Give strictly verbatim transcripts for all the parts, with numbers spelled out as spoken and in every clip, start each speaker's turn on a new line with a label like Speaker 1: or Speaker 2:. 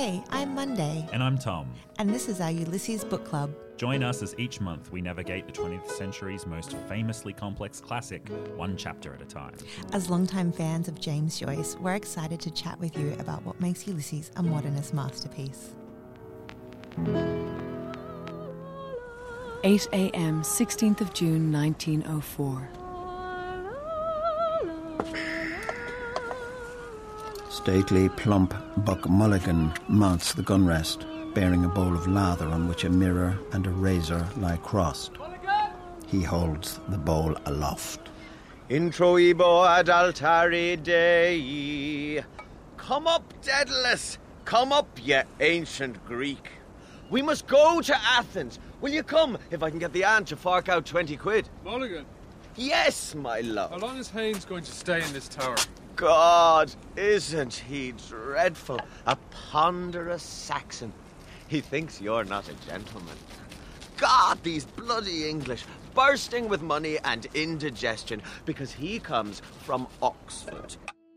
Speaker 1: Hey, I'm Monday.
Speaker 2: And I'm Tom.
Speaker 1: And this is our Ulysses Book Club.
Speaker 2: Join us as each month we navigate the twentieth century's most famously complex classic, one chapter at a time.
Speaker 1: As longtime fans of James Joyce, we're excited to chat with you about what makes Ulysses a modernist masterpiece.
Speaker 3: eight a.m., sixteenth of June, nineteen oh four.
Speaker 4: Stately, plump Buck Mulligan mounts the gunrest, bearing a bowl of lather on which a mirror and a razor lie crossed. He holds the bowl aloft.
Speaker 5: Introibo ad altare Dei. Come up, Daedalus. Come up, ye ancient Greek. We must go to Athens. Will you come if I can get the aunt to fork out twenty quid?
Speaker 6: Mulligan.
Speaker 5: Yes, my love.
Speaker 6: How long is Haynes going to stay in this tower?
Speaker 5: God, isn't he dreadful? A ponderous Saxon. He thinks you're not a gentleman. God, these bloody English, bursting with money and indigestion, because he comes from Oxford.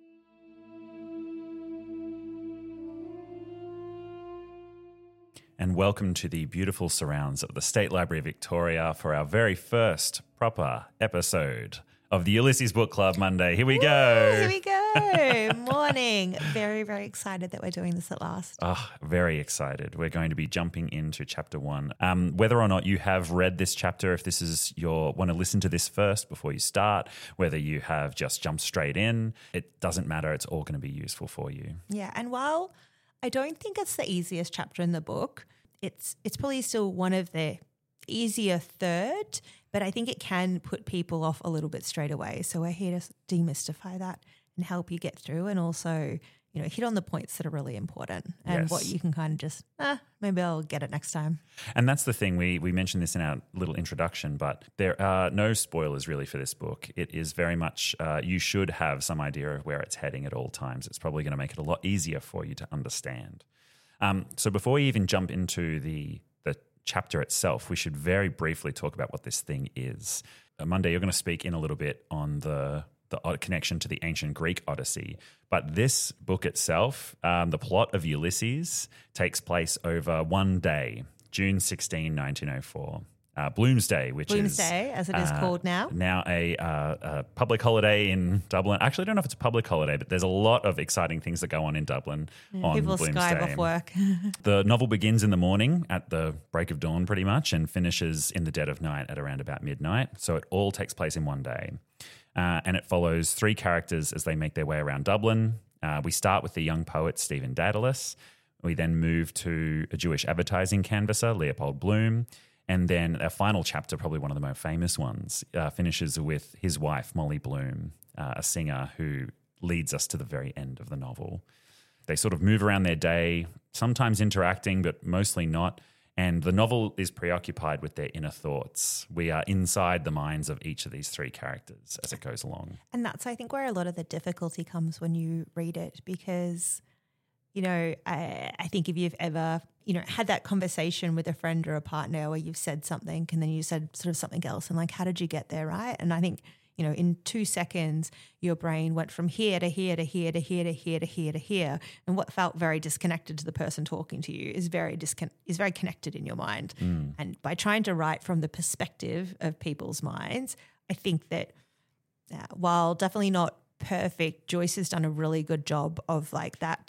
Speaker 2: And welcome to the beautiful surrounds of the State Library of Victoria for our very first proper episode of the Ulysses Book Club Monday. Here we go.
Speaker 1: Ooh, here we go. Morning. Very, very excited that we're doing this at last.
Speaker 2: Oh, very excited. We're going to be jumping into chapter one. Um, whether or not you have read this chapter, if this is your want to listen to this first before you start, whether you have just jumped straight in, it doesn't matter. It's all going to be useful for you.
Speaker 1: Yeah, and while I don't think it's the easiest chapter in the book, it's it's probably still one of the easier third, but I think it can put people off a little bit straight away. So we're here to demystify that and help you get through, and also, you know, hit on the points that are really important and
Speaker 2: Yes.
Speaker 1: what you can kind of just, ah, maybe I'll get it next time.
Speaker 2: And that's the thing, we we mentioned this in our little introduction, but there are no spoilers really for this book. It is very much, uh, you should have some idea of where it's heading at all times. It's probably going to make it a lot easier for you to understand. Um, so before we even jump into the the chapter itself, we should very briefly talk about what this thing is. Uh, Monday, you're going to speak in a little bit on the the connection to the ancient Greek Odyssey. But this book itself, um, the plot of Ulysses, takes place over one day, June sixteenth, nineteen oh four. Uh, Bloomsday, which
Speaker 1: Bloomsday,
Speaker 2: is...
Speaker 1: Bloomsday, as it is
Speaker 2: uh,
Speaker 1: called now.
Speaker 2: Now a, uh, a public holiday in Dublin. Actually, I don't know if it's a public holiday, but there's a lot of exciting things that go on in Dublin on
Speaker 1: People
Speaker 2: Bloomsday.
Speaker 1: skype off work.
Speaker 2: The novel begins in the morning at the break of dawn pretty much and finishes in the dead of night at around about midnight. So it all takes place in one day. Uh, and it follows three characters as they make their way around Dublin. Uh, we start with the young poet Stephen Daedalus. We then move to a Jewish advertising canvasser, Leopold Bloom. And then our final chapter, probably one of the most famous ones, uh, finishes with his wife, Molly Bloom, uh, a singer who leads us to the very end of the novel. They sort of move around their day, sometimes interacting, but mostly not. And the novel is preoccupied with their inner thoughts. We are inside the minds of each of these three characters as it goes along.
Speaker 1: And that's, I think, where a lot of the difficulty comes when you read it, because, you know, I, I think if you've ever, you know, had that conversation with a friend or a partner where you've said something and then you said sort of something else and like, how did you get there, right? And I think, you know, in two seconds, your brain went from here to here to here to here to here to here to here. And what felt very disconnected to the person talking to you is very discon- is very connected in your mind. Mm. And by trying to write from the perspective of people's minds, I think that uh, while definitely not perfect, Joyce has done a really good job of like that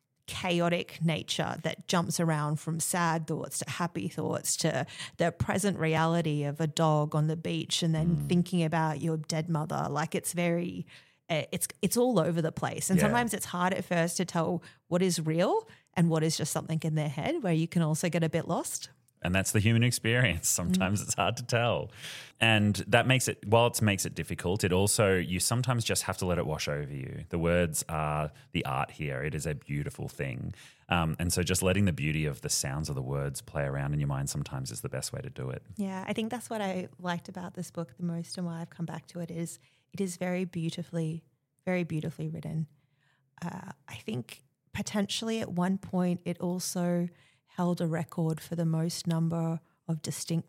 Speaker 1: chaotic nature that jumps around from sad thoughts to happy thoughts to the present reality of a dog on the beach and then mm. thinking about your dead mother. Like it's very, uh, it's it's all over the place. And yeah. sometimes it's hard at first to tell what is real and what is just something in their head, where you can also get a bit lost.
Speaker 2: And that's the human experience. Sometimes mm. it's hard to tell. And that makes it, while it makes it difficult, it also, you sometimes just have to let it wash over you. The words are the art here. It is a beautiful thing. Um, and so just letting the beauty of the sounds of the words play around in your mind sometimes is the best way to do it.
Speaker 1: Yeah, I think that's what I liked about this book the most, and why I've come back to it is it is very beautifully, very beautifully written. Uh, I think potentially at one point it also held a record for the most number of distinct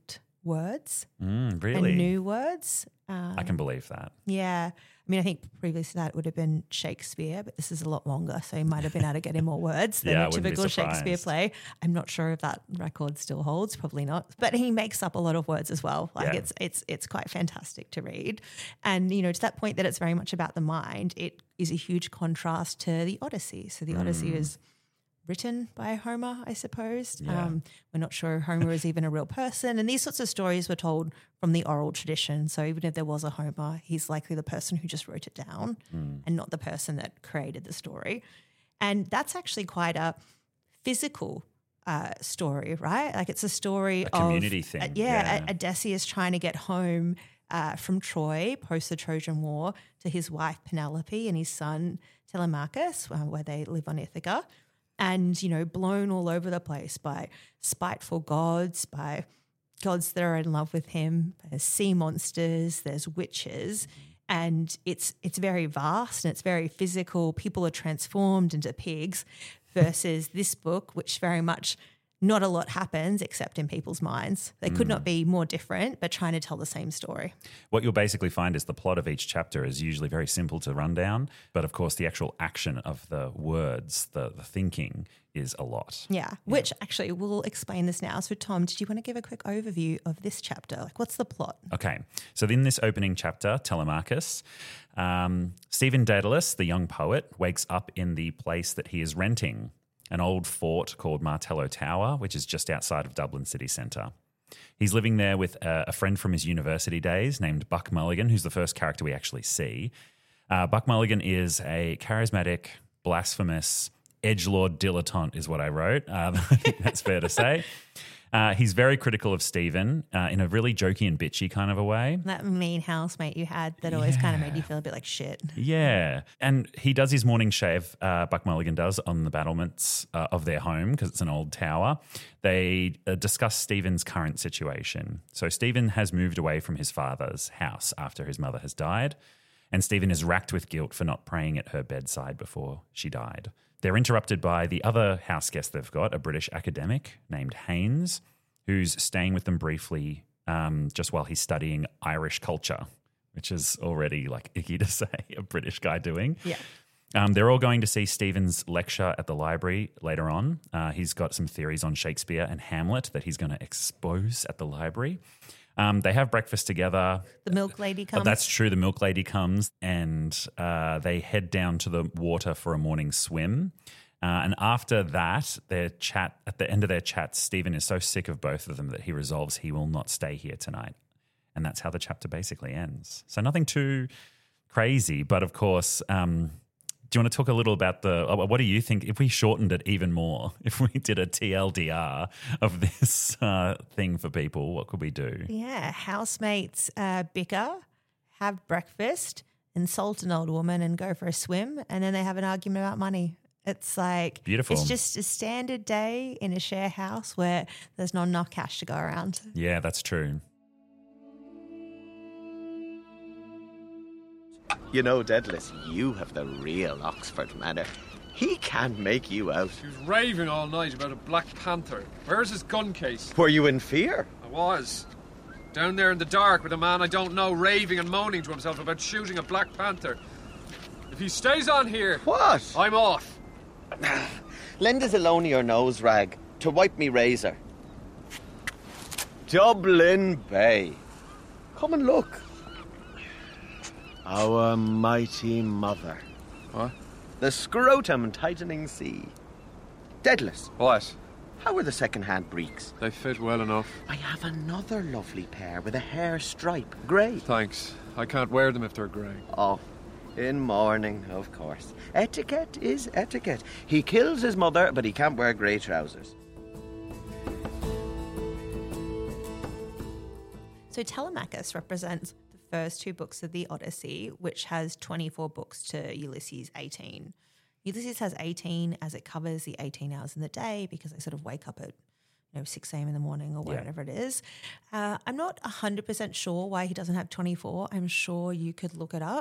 Speaker 1: words
Speaker 2: Mm, really?
Speaker 1: and new words. Um,
Speaker 2: I can believe that.
Speaker 1: Yeah. I mean, I think previously that would have been Shakespeare, but this is a lot longer, so he might have been able to get in more words than
Speaker 2: Yeah, I
Speaker 1: a
Speaker 2: wouldn't be
Speaker 1: typical Shakespeare
Speaker 2: surprised.
Speaker 1: play. I'm not sure if that record still holds, probably not. But he makes up a lot of words as well. Like
Speaker 2: Yeah.
Speaker 1: it's it's it's quite fantastic to read. And, you know, to that point that it's very much about the mind, it is a huge contrast to the Odyssey. So the Odyssey
Speaker 2: Mm.
Speaker 1: is written by Homer, I suppose.
Speaker 2: Yeah.
Speaker 1: Um, we're not sure Homer is even a real person. And these sorts of stories were told from the oral tradition. So even if there was a Homer, he's likely the person who just wrote it down
Speaker 2: Mm.
Speaker 1: and not the person that created the story. And that's actually quite a physical uh, story, right? Like it's a story
Speaker 2: A
Speaker 1: of
Speaker 2: community thing,
Speaker 1: uh, yeah,
Speaker 2: yeah.
Speaker 1: A- Odysseus trying to get home uh, from Troy post the Trojan War to his wife Penelope and his son Telemachus, uh, where they live on Ithaca. And, you know, blown all over the place by spiteful gods, by gods that are in love with him. There's sea monsters, there's witches, and it's it's very vast and it's very physical. People are transformed into pigs versus this book, which very much not a lot happens except in people's minds. They could not be more different, but trying to tell the same story.
Speaker 2: What you'll basically find is the plot of each chapter is usually very simple to run down, but of course the actual action of the words, the, the thinking is a lot.
Speaker 1: Yeah, which actually we'll explain this now. So Tom, did you want to give a quick overview of this chapter? Like what's the plot?
Speaker 2: Okay, so in this opening chapter, Telemachus, um, Stephen Daedalus, the young poet, wakes up in the place that he is renting, an old fort called Martello Tower, which is just outside of Dublin city centre. He's living there with a, a friend from his university days named Buck Mulligan, who's the first character we actually see. Uh, Buck Mulligan is a charismatic, blasphemous, edgelord dilettante is what I wrote. Um, I think that's fair to say. Uh, he's very critical of Stephen uh, in a really jokey and bitchy kind of a way.
Speaker 1: That mean housemate you had that always kind of made you feel a bit like shit.
Speaker 2: Yeah. And he does his morning shave, uh, Buck Mulligan does, on the battlements uh, of their home because it's an old tower. They uh, discuss Stephen's current situation. So Stephen has moved away from his father's house after his mother has died, and Stephen is racked with guilt for not praying at her bedside before she died. They're interrupted by the other house guest they've got, a British academic named Haynes, who's staying with them briefly um, just while he's studying Irish culture, which is already like icky to say, a British guy doing.
Speaker 1: Yeah.
Speaker 2: Um, they're all going to see Stephen's lecture at the library later on. Uh, he's got some theories on Shakespeare and Hamlet that he's going to expose at the library. Um, they have breakfast together.
Speaker 1: The milk lady
Speaker 2: Oh,
Speaker 1: comes.
Speaker 2: that's true. The milk lady comes and uh, they head down to the water for a morning swim. Uh, and after that, their chat at the end of their chat, Stephen is so sick of both of them that he resolves he will not stay here tonight. And that's how the chapter basically ends. So nothing too crazy, but of course, um, do you want to talk a little about the, uh, what do you think if we shortened it even more, if we did a T L D R of this uh, thing for people, what could we do?
Speaker 1: Yeah, housemates uh, bicker, have breakfast, insult an old woman and go for a swim, and then they have an argument about money. It's like
Speaker 2: Beautiful.
Speaker 1: It's just a standard day in a share house where there's not enough cash to go around.
Speaker 2: Yeah, that's true.
Speaker 5: You know, Daedalus, you have the real Oxford manner. He can't make you out.
Speaker 6: He was raving all night about a Black Panther. Where's his gun case?
Speaker 5: Were you in fear?
Speaker 6: I was. Down there in the dark with a man I don't know raving and moaning to himself about shooting a Black Panther. If he stays on here,
Speaker 5: What?
Speaker 6: I'm off.
Speaker 5: Lend us alone your nose rag to wipe me razor. Dublin Bay. Come and look. Our mighty mother.
Speaker 6: What?
Speaker 5: The scrotum tightening sea. Daedalus,
Speaker 6: What?
Speaker 5: how are the second-hand breeks?
Speaker 6: They fit well enough.
Speaker 5: I have another lovely pair with a hair stripe, grey.
Speaker 6: Thanks. I can't wear them if they're grey.
Speaker 5: Oh, in mourning, of course. Etiquette is etiquette. He kills his mother, but he can't wear grey trousers.
Speaker 1: So Telemachus represents the first two books of the Odyssey, which has twenty-four books to Ulysses' eighteen. Ulysses has eighteen as it covers the eighteen hours in the day because they sort of wake up at you know six a.m. in the morning or whatever it is. Uh, I'm not one hundred percent sure why he doesn't have twenty-four. I'm sure you could look it up.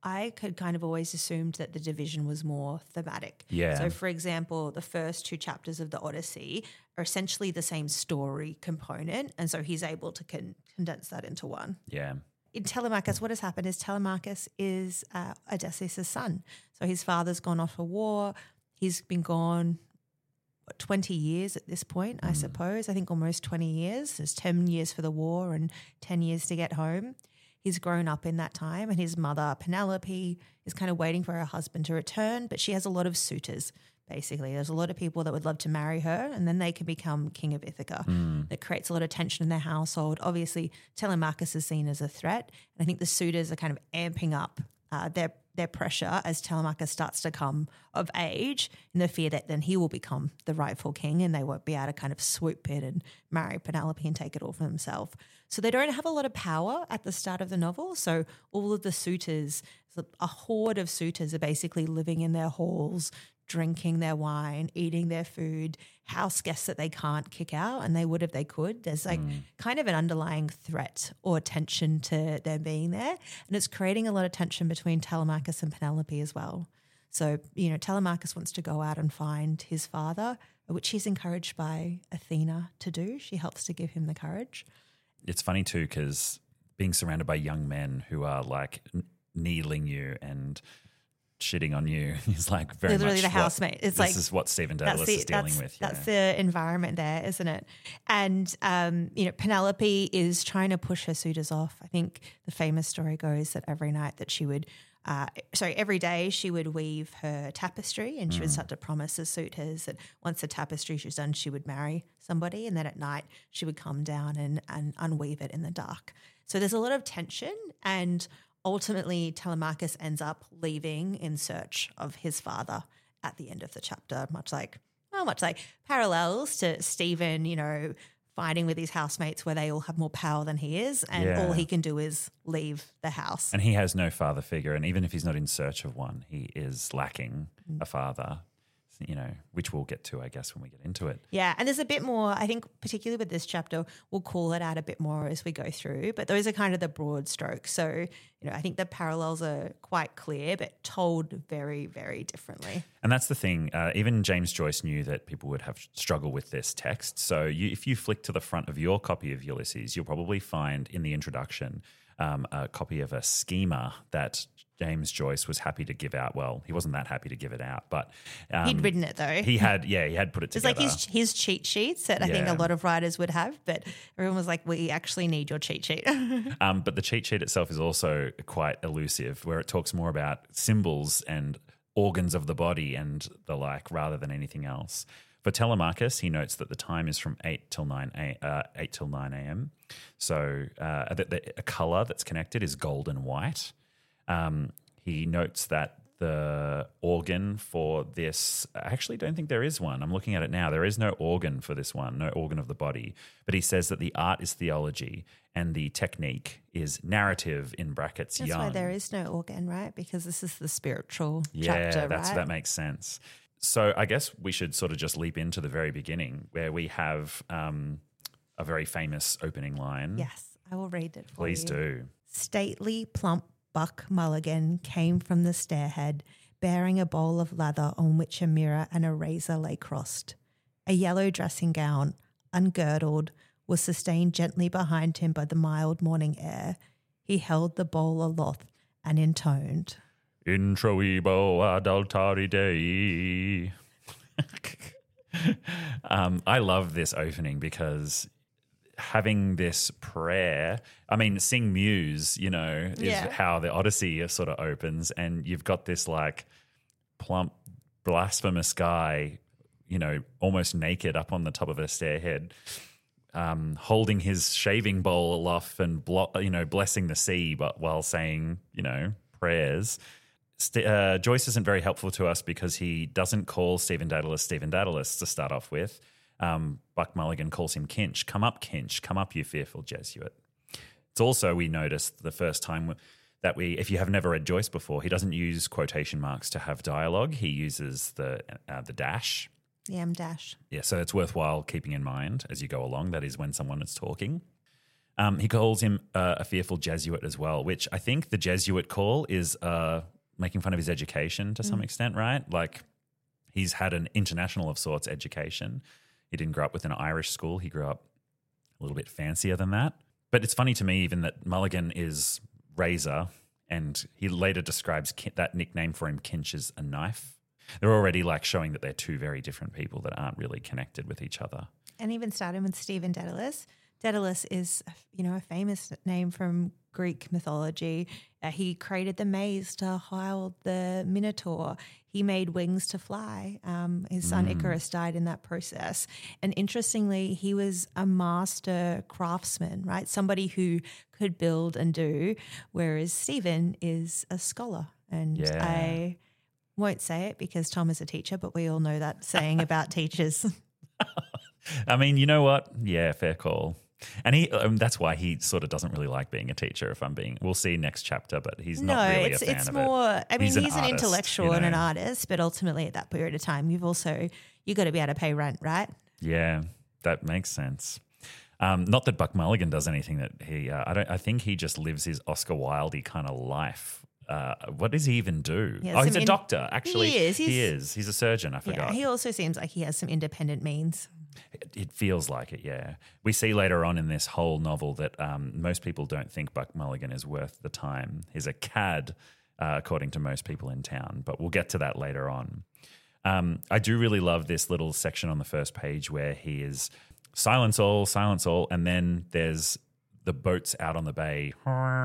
Speaker 1: I had kind of always assumed that the division was more thematic.
Speaker 2: Yeah.
Speaker 1: So, for example, the first two chapters of the Odyssey are essentially the same story component, and so he's able to con- condense that into one.
Speaker 2: Yeah.
Speaker 1: In Telemachus, what has happened is Telemachus is uh, Odysseus' son. So his father's gone off for war. He's been gone what, twenty years at this point, I suppose. I think almost twenty years. There's ten years for the war and ten years to get home. He's grown up in that time, and his mother, Penelope, is kind of waiting for her husband to return, but she has a lot of suitors, basically. There's a lot of people that would love to marry her, and then they can become king of Ithaca. Mm. That creates a lot of tension in their household. Obviously, Telemachus is seen as a threat, and I think the suitors are kind of amping up uh, their their pressure as Telemachus starts to come of age, in the fear that then he will become the rightful king and they won't be able to kind of swoop in and marry Penelope and take it all for themselves. So they don't have a lot of power at the start of the novel. So all of the suitors, a horde of suitors are basically living in their halls, drinking their wine, eating their food, house guests that they can't kick out, and they would if they could. There's like mm. kind of an underlying threat or tension to them being there, and it's creating a lot of tension between Telemachus and Penelope as well. So, you know, Telemachus wants to go out and find his father, which he's encouraged by Athena to do. She helps to give him the courage.
Speaker 2: It's funny too, because being surrounded by young men who are like n- needling you and shitting on you is like very
Speaker 1: literally
Speaker 2: much
Speaker 1: the housemate. It's
Speaker 2: this
Speaker 1: like
Speaker 2: this is what Stephen Dedalus
Speaker 1: the,
Speaker 2: is dealing
Speaker 1: that's,
Speaker 2: with. Yeah.
Speaker 1: That's the environment there, isn't it? And um, you know, Penelope is trying to push her suitors off. I think the famous story goes that every night that she would, uh, sorry, every day she would weave her tapestry, and she
Speaker 2: Mm.
Speaker 1: would start to promise the suitors that once the tapestry was done, she would marry somebody, and then at night she would come down and and unweave it in the dark. So there's a lot of tension, and ultimately, Telemachus ends up leaving in search of his father at the end of the chapter, much like, well, much like parallels to Stephen, you know, fighting with his housemates where they all have more power than he is, and
Speaker 2: Yeah.
Speaker 1: all he can do is leave the house.
Speaker 2: And he has no father figure, and even if he's not in search of one, he is lacking a father, you know, which we'll get to, I guess, when we get into it.
Speaker 1: Yeah, and there's a bit more, I think, particularly with this chapter, we'll call it out a bit more as we go through, but those are kind of the broad strokes. So, you know, I think the parallels are quite clear, but told very, very differently.
Speaker 2: And that's the thing. Uh, even James Joyce knew that people would have struggle with this text. So you, if you flick to the front of your copy of Ulysses, you'll probably find in the introduction um, a copy of a schema that James Joyce was happy to give out. Well, he wasn't that happy to give it out, but um,
Speaker 1: He'd written it though.
Speaker 2: He had, yeah, he had put it
Speaker 1: It's
Speaker 2: together.
Speaker 1: like his his cheat sheets that I think
Speaker 2: Yeah.
Speaker 1: a lot of writers would have, but everyone was like, we actually need your cheat sheet.
Speaker 2: Um, but the cheat sheet itself is also quite elusive, where it talks more about symbols and organs of the body and the like rather than anything else. For Telemachus, he notes that the time is from eight till nine a, uh, eight till nine a.m. So uh, the, the, a color that's connected is gold and white. Um, he notes that the organ for this, I actually don't think there is one. I'm looking at it now. There is no organ for this one, no organ of the body. But he says that the art is theology and the technique is narrative in brackets
Speaker 1: That's
Speaker 2: young.
Speaker 1: why there is no organ, right? Because this is the spiritual
Speaker 2: Yeah,
Speaker 1: chapter,
Speaker 2: that's,
Speaker 1: right?
Speaker 2: that makes sense. So I guess we should sort of just leap into the very beginning where we have um, a very famous opening line.
Speaker 1: Yes, I will read it for
Speaker 2: Please
Speaker 1: you.
Speaker 2: do.
Speaker 1: Stately, plump Buck Mulligan came from the stairhead, bearing a bowl of lather on which a mirror and a razor lay crossed. A yellow dressing gown, ungirdled, was sustained gently behind him by the mild morning air. He held the bowl aloft and intoned,
Speaker 2: Introibo adultari Dei. um, I love this opening because having this prayer, I mean, Sing Muse, you know, is
Speaker 1: Yeah.
Speaker 2: how the Odyssey sort of opens, and you've got this like plump, blasphemous guy, you know, almost naked up on the top of a stairhead, um, holding his shaving bowl aloft and, blo- you know, blessing the sea, but while saying, you know, prayers. St- uh, Joyce isn't very helpful to us because he doesn't call Stephen Dedalus Stephen Dedalus to start off with. Um, Buck Mulligan calls him Kinch. Come up, Kinch. Come up, you fearful Jesuit. It's also, we noticed the first time that we, if you have never read Joyce before, he doesn't use quotation marks to have dialogue. He uses the uh, the dash.
Speaker 1: the M dash.
Speaker 2: Yeah, so it's worthwhile keeping in mind as you go along. That is when someone is talking. Um, he calls him uh, a fearful Jesuit as well, which I think the Jesuit call is uh, making fun of his education to some
Speaker 1: Mm.
Speaker 2: extent, right? Like he's had an international of sorts education. He didn't grow up with an Irish school. He grew up a little bit fancier than that. But it's funny to me even that Mulligan is Razor, and he later describes Ki- that nickname for him, Kinch, as a knife. They're already like showing that they're two very different people that aren't really connected with each other.
Speaker 1: And even starting with Stephen Dedalus. Dedalus is, you know, a famous name from Greek mythology. Uh, he created the maze to hold the Minotaur. He made wings to fly. Um, his son
Speaker 2: Mm.
Speaker 1: Icarus died in that process. And interestingly, he was a master craftsman, right? Somebody who could build and do, whereas Stephen is a scholar. And
Speaker 2: Yeah.
Speaker 1: I won't say it because Tom is a teacher, but we all know that saying about teachers.
Speaker 2: I mean, you know what? Yeah, fair call. And he um, that's why he sort of doesn't really like being a teacher, if I'm being – we'll see next chapter, but he's
Speaker 1: no,
Speaker 2: not really
Speaker 1: it's
Speaker 2: a fan
Speaker 1: it's
Speaker 2: of
Speaker 1: more.
Speaker 2: it.
Speaker 1: I mean,
Speaker 2: He's
Speaker 1: he's,
Speaker 2: an
Speaker 1: an,
Speaker 2: artist,
Speaker 1: intellectual
Speaker 2: you
Speaker 1: and an
Speaker 2: know.
Speaker 1: artist, but ultimately at that period of time, you've also you got to be able to pay rent, right?
Speaker 2: Yeah, that makes sense. Um, not that Buck Mulligan does anything that he uh, – I don't. I think he just lives his Oscar Wilde kind of life. Uh, what does he even do?
Speaker 1: He has
Speaker 2: Oh, he's
Speaker 1: some
Speaker 2: a
Speaker 1: in-
Speaker 2: doctor, actually.
Speaker 1: He is,
Speaker 2: he
Speaker 1: he's-
Speaker 2: is. He's a surgeon, I forgot.
Speaker 1: Yeah, he also seems like he has some independent means.
Speaker 2: It, it feels like it, yeah. We see later on in this whole novel that um, most people don't think Buck Mulligan is worth the time. He's a cad, uh, according to most people in town, but we'll get to that later on. Um, I do really love this little section on the first page where he is silence all, silence all, and then there's the boats out on the bay,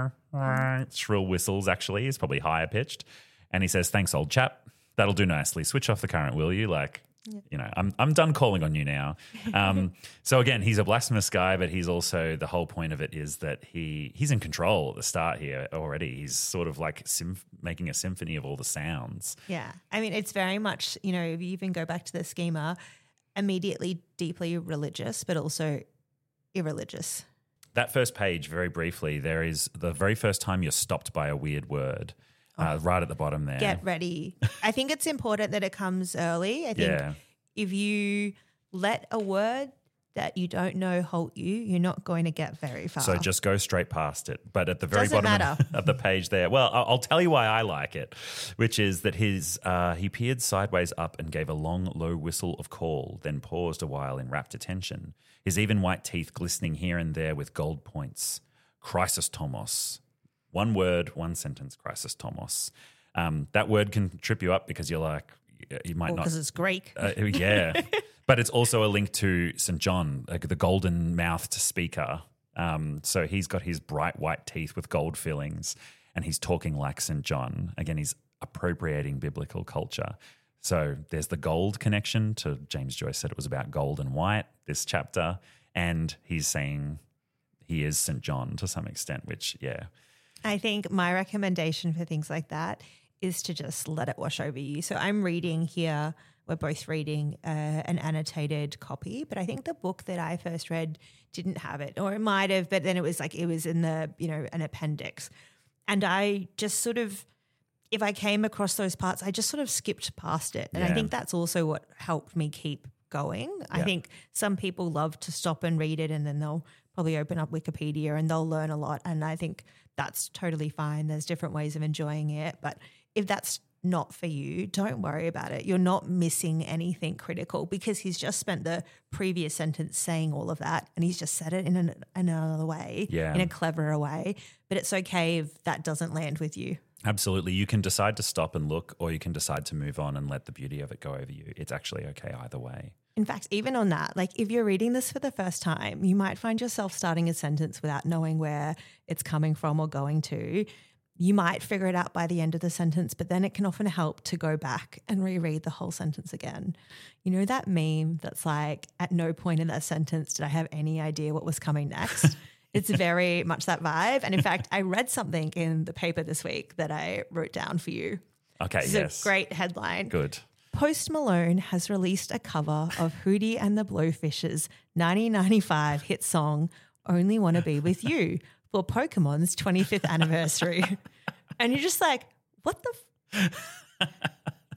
Speaker 2: shrill whistles actually, is probably higher pitched, and he says, "Thanks, old chap. That'll do nicely. Switch off the current, will you?" Like, you know, I'm I'm done calling on you now. Um, so again, he's a blasphemous guy, but he's also, the whole point of it is that he he's in control at the start here already. He's sort of like symph- making a symphony of all the sounds.
Speaker 1: Yeah, I mean, it's very much, you know, if you even go back to the schema, immediately deeply religious, but also irreligious.
Speaker 2: That first page, very briefly, there is the very first time you're stopped by a weird word, uh, right at the bottom there.
Speaker 1: Get ready. I think it's important that it comes early. I think
Speaker 2: Yeah.
Speaker 1: if you let a word that you don't know halt you, you're not going to get very far.
Speaker 2: So just go straight past it. But at the very
Speaker 1: Doesn't
Speaker 2: bottom
Speaker 1: matter.
Speaker 2: of, of the page there, well, I'll, I'll tell you why I like it, which is that his uh, he peered sideways up and gave a long, low whistle of call, then paused a while in rapt attention, his even white teeth glistening here and there with gold points. Chrysostomos. One word, one sentence, Chrysostomos. Um, that word can trip you up because you're like, you might not.
Speaker 1: because it's Greek.
Speaker 2: Uh, yeah. But it's also a link to Saint John, like the golden mouthed speaker. Um, so he's got his bright white teeth with gold fillings and he's talking like Saint John. Again, he's appropriating biblical culture. So there's the gold connection to James Joyce said it was about gold and white, this chapter. And he's saying he is Saint John to some extent, which, yeah.
Speaker 1: I think my recommendation for things like that is to just let it wash over you. So I'm reading here, we're both reading uh, an annotated copy, but I think the book that I first read didn't have it, or it might have, but then it was like, it was in the, you know, an appendix. And I just sort of, if I came across those parts, I just sort of skipped past it. And I
Speaker 2: Yeah.
Speaker 1: think that's also what helped me keep going. I
Speaker 2: Yeah.
Speaker 1: think some people love to stop and read it and then they'll probably open up Wikipedia and they'll learn a lot. And I think that's totally fine. There's different ways of enjoying it. But if that's not for you, don't worry about it. You're not missing anything critical because he's just spent the previous sentence saying all of that and he's just said it in, an, in another way,
Speaker 2: Yeah.
Speaker 1: in a cleverer way. But it's okay if that doesn't land with you.
Speaker 2: Absolutely. You can decide to stop and look, or you can decide to move on and let the beauty of it go over you. It's actually okay either way.
Speaker 1: In fact, even on that, like if you're reading this for the first time, you might find yourself starting a sentence without knowing where it's coming from or going to. You might figure it out by the end of the sentence, but then it can often help to go back and reread the whole sentence again. You know that meme that's like, at no point in that sentence did I have any idea what was coming next? It's very much that vibe. And in fact, I read something in the paper this week that I wrote down for you.
Speaker 2: Okay,
Speaker 1: It's
Speaker 2: yes.
Speaker 1: a great headline.
Speaker 2: Good.
Speaker 1: Post Malone has released a cover of Hootie and the Blowfish's nineteen ninety-five hit song, Only Wanna Be With You, for Pokemon's twenty-fifth anniversary. And you're just like, what the f-?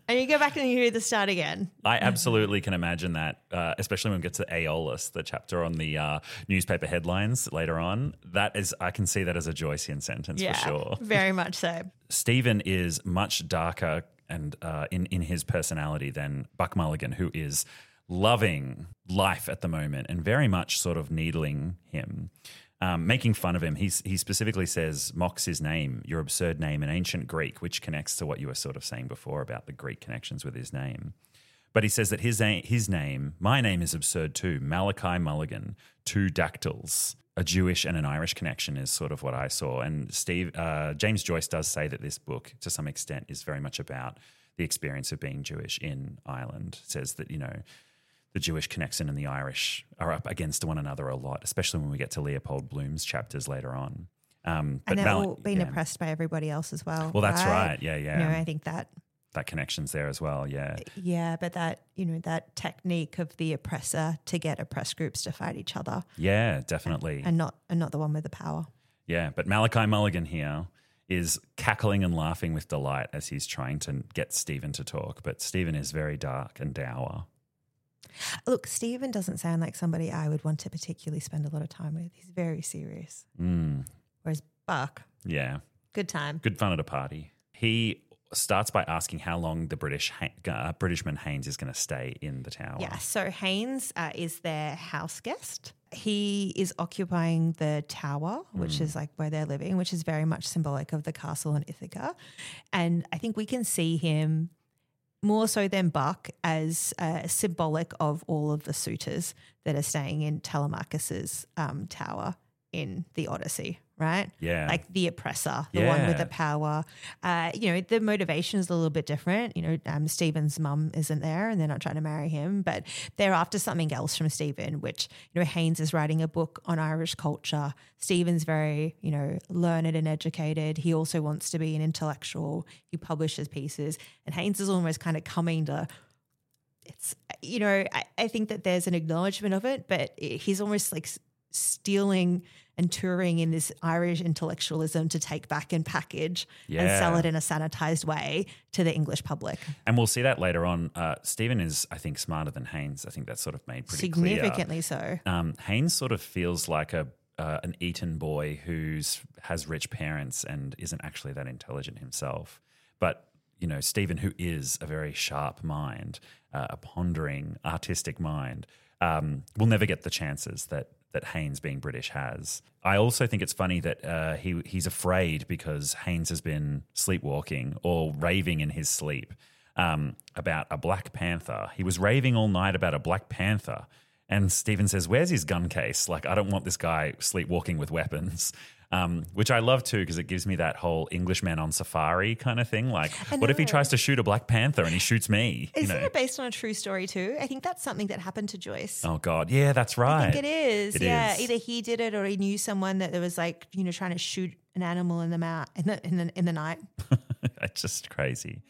Speaker 1: And you go back and you hear the start again.
Speaker 2: I absolutely can imagine that, uh, especially when we get to Aeolus, the chapter on the uh, newspaper headlines later on. That is, I can see that as a Joycean sentence
Speaker 1: Yeah,
Speaker 2: for sure.
Speaker 1: very much so.
Speaker 2: Stephen is much darker and uh, in in his personality than Buck Mulligan, who is loving life at the moment and very much sort of needling him. Um, making fun of him. He's, he specifically says, mocks his name, your absurd name in ancient Greek, which connects to what you were sort of saying before about the Greek connections with his name. But he says that his, his name, my name is absurd too, Malachi Mulligan, two dactyls. A Jewish and an Irish connection is sort of what I saw. And Steve, uh, James Joyce does say that this book, to some extent, is very much about the experience of being Jewish in Ireland. Says that, you know, the Jewish connection and the Irish are up against one another a lot, especially when we get to Leopold Bloom's chapters later on. Um, but
Speaker 1: and they're
Speaker 2: Mal-
Speaker 1: all being
Speaker 2: yeah.
Speaker 1: oppressed by everybody else as well.
Speaker 2: Well, that's right. Yeah, yeah.
Speaker 1: You know, I think that,
Speaker 2: that connection's there as well, yeah.
Speaker 1: yeah, but that, you know, that technique of the oppressor to get oppressed groups to fight each other.
Speaker 2: Yeah, definitely.
Speaker 1: And not and not the one with the power.
Speaker 2: Yeah, but Malachi Mulligan here is cackling and laughing with delight as he's trying to get Stephen to talk. But Stephen is very dark and dour.
Speaker 1: Look, Stephen doesn't sound like somebody I would want to particularly spend a lot of time with. He's very serious.
Speaker 2: Mm,
Speaker 1: Whereas Buck,
Speaker 2: yeah.
Speaker 1: good time.
Speaker 2: Good fun at a party. He starts by asking how long the British uh, Britishman Haynes is going to stay in the tower.
Speaker 1: Yeah, so Haynes uh, is their house guest. He is occupying the tower, which
Speaker 2: Mm.
Speaker 1: is like where they're living, which is very much symbolic of the castle in Ithaca. And I think we can see him more so than Buck as uh, symbolic of all of the suitors that are staying in Telemachus's um, tower in the Odyssey, right?
Speaker 2: Yeah.
Speaker 1: Like the oppressor, the one with
Speaker 2: Yeah.
Speaker 1: the power. Uh, you know, the motivation is a little bit different. You know, um, Stephen's mum isn't there and they're not trying to marry him, but they're after something else from Stephen, which, you know, Haynes is writing a book on Irish culture. Stephen's very, you know, learned and educated. He also wants to be an intellectual. He publishes pieces. And Haynes is almost kind of coming to, it's, you know, I, I think that there's an acknowledgement of it, but he's almost like stealing and touring in this Irish intellectualism to take back and package and
Speaker 2: Yeah.
Speaker 1: sell it in a sanitized way to the English public.
Speaker 2: And we'll see that later on. Uh, Stephen is, I think, smarter than Haynes. I think that's sort of made pretty
Speaker 1: Significantly so.
Speaker 2: clear. Um, Haynes sort of feels like a uh, an Eton boy who's has rich parents and isn't actually that intelligent himself. But, you know, Stephen, who is a very sharp mind, uh, a pondering, artistic mind, um, will never get the chances that that Haynes, being British, has. I also think it's funny that uh, he he's afraid because Haynes has been sleepwalking or raving in his sleep um, about a Black Panther. He was raving all night about a Black Panther. And Stephen says, where's his gun case? Like, I don't want this guy sleepwalking with weapons. Um, which I love too because it gives me that whole Englishman on safari kind of thing. Like,
Speaker 1: I
Speaker 2: what if he
Speaker 1: know.
Speaker 2: tries to shoot a Black Panther and he shoots me?
Speaker 1: Isn't
Speaker 2: you know?
Speaker 1: it based on a true story too? I think that's something that happened to Joyce.
Speaker 2: Oh, God. Yeah, that's right.
Speaker 1: I think it is.
Speaker 2: It
Speaker 1: yeah,
Speaker 2: is.
Speaker 1: either he did it or he knew someone that was like, you know, trying to shoot an animal in the mouth in the in the in the night.
Speaker 2: It's just crazy.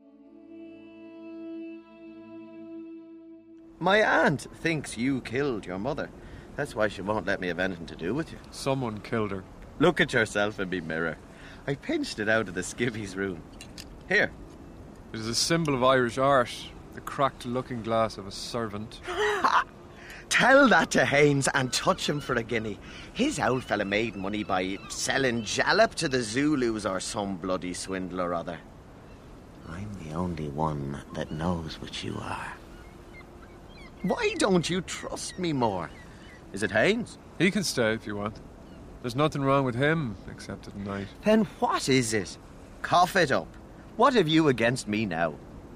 Speaker 5: My aunt thinks you killed your mother. That's why she won't let me have anything to do with you.
Speaker 6: Someone killed her.
Speaker 5: Look at yourself in me mirror. I pinched it out of the skivvy's room. Here.
Speaker 6: It is a symbol of Irish art. The cracked looking glass of a servant.
Speaker 5: Tell that to Haynes and touch him for a guinea. His old fella made money by selling jalap to the Zulus or some bloody swindle or other. I'm the only one that knows what you are. Why don't you trust me more? Is it Haynes?
Speaker 6: He can stay if you want. There's nothing wrong with him, except at night.
Speaker 5: Then what is it? Cough it up. What have you against me now?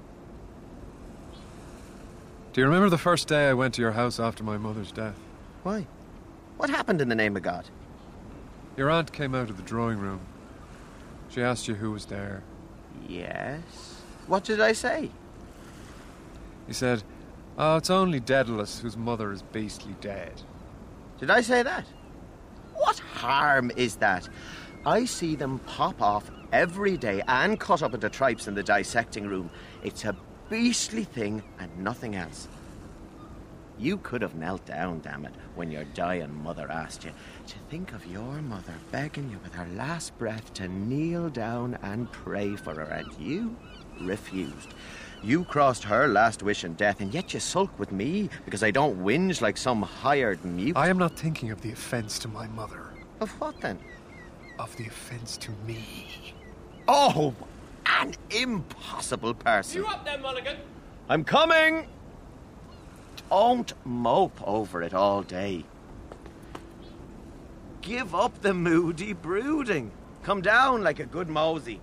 Speaker 6: Do you remember the first day I went to your house after my mother's death?
Speaker 5: Why? What happened in the name of God?
Speaker 6: Your aunt came out of the drawing room. She asked you who was there.
Speaker 5: Yes. What did I say?
Speaker 6: He said, oh, it's only Daedalus, whose mother is beastly dead.
Speaker 5: Did I say that? What harm is that? I see them pop off every day and cut up into tripes in the dissecting room. It's a beastly thing and nothing else. You could have knelt down, damn it, when your dying mother asked you. To think of your mother begging you with her last breath to kneel down and pray for her, and you refused. You crossed her last wish in death, and yet you sulk with me because I don't whinge like some hired mute.
Speaker 6: I am not thinking of the offence to my mother.
Speaker 5: Of what then?
Speaker 6: Of the offence to me.
Speaker 5: Oh, an impossible person.
Speaker 7: You up there, Mulligan?
Speaker 5: I'm coming! Don't mope over it all day. Give up the moody brooding. Come down like a good mosey.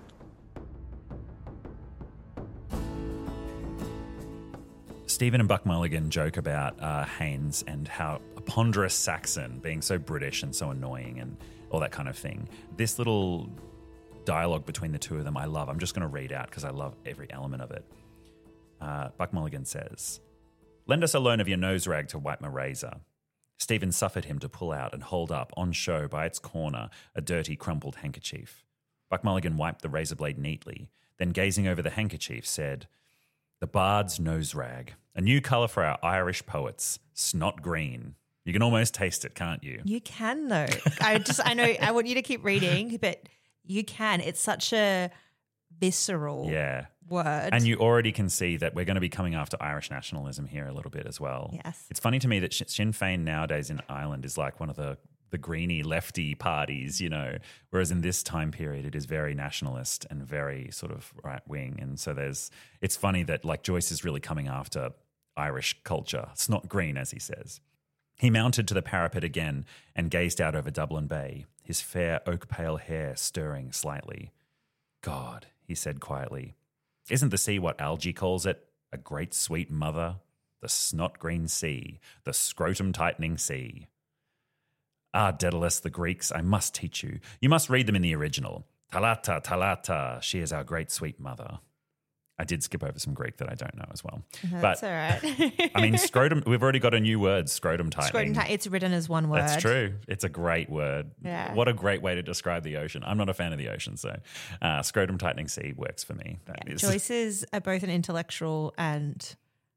Speaker 2: Stephen and Buck Mulligan joke about uh, Haynes and how a ponderous Saxon being so British and so annoying and all that kind of thing. This little dialogue between the two of them I love. I'm just going to read out because I love every element of it. Uh, Buck Mulligan says, "Lend us a loan of your nose rag to wipe my razor." Stephen suffered him to pull out and hold up on show by its corner a dirty, crumpled handkerchief. Buck Mulligan wiped the razor blade neatly, then gazing over the handkerchief said, "The Bard's nose rag, a new colour for our Irish poets, snot green. You can almost taste it, can't you?"
Speaker 1: You can though. I just I know I want you to keep reading, but you can. It's such a visceral
Speaker 2: Yeah.
Speaker 1: word.
Speaker 2: And you already can see that we're going to be coming after Irish nationalism here a little bit as well.
Speaker 1: Yes.
Speaker 2: It's funny to me that Sinn Féin nowadays in Ireland is like one of the, the greeny lefty parties, you know, whereas in this time period it is very nationalist and very sort of right wing. And so there's, it's funny that like Joyce is really coming after Irish culture. It's not green, as he says. He mounted to the parapet again and gazed out over Dublin Bay, his fair oak-pale hair stirring slightly. "God," he said quietly, "isn't the sea what Algy calls it? A great sweet mother? The snot-green sea, the scrotum-tightening sea. Ah, Daedalus, the Greeks, I must teach you. You must read them in the original. Talata, Talata, she is our great sweet mother." I did skip over some Greek that I don't know as well.
Speaker 1: That's
Speaker 2: but
Speaker 1: all right.
Speaker 2: I mean, scrotum, we've already got a new word, scrotum tightening.
Speaker 1: Scrotum tight. It's written as one word.
Speaker 2: That's true. It's a great word.
Speaker 1: Yeah.
Speaker 2: What a great way to describe the ocean. I'm not a fan of the ocean, so uh, scrotum tightening sea works for me. That
Speaker 1: Yeah.
Speaker 2: is-
Speaker 1: Joyce is a, both an intellectual and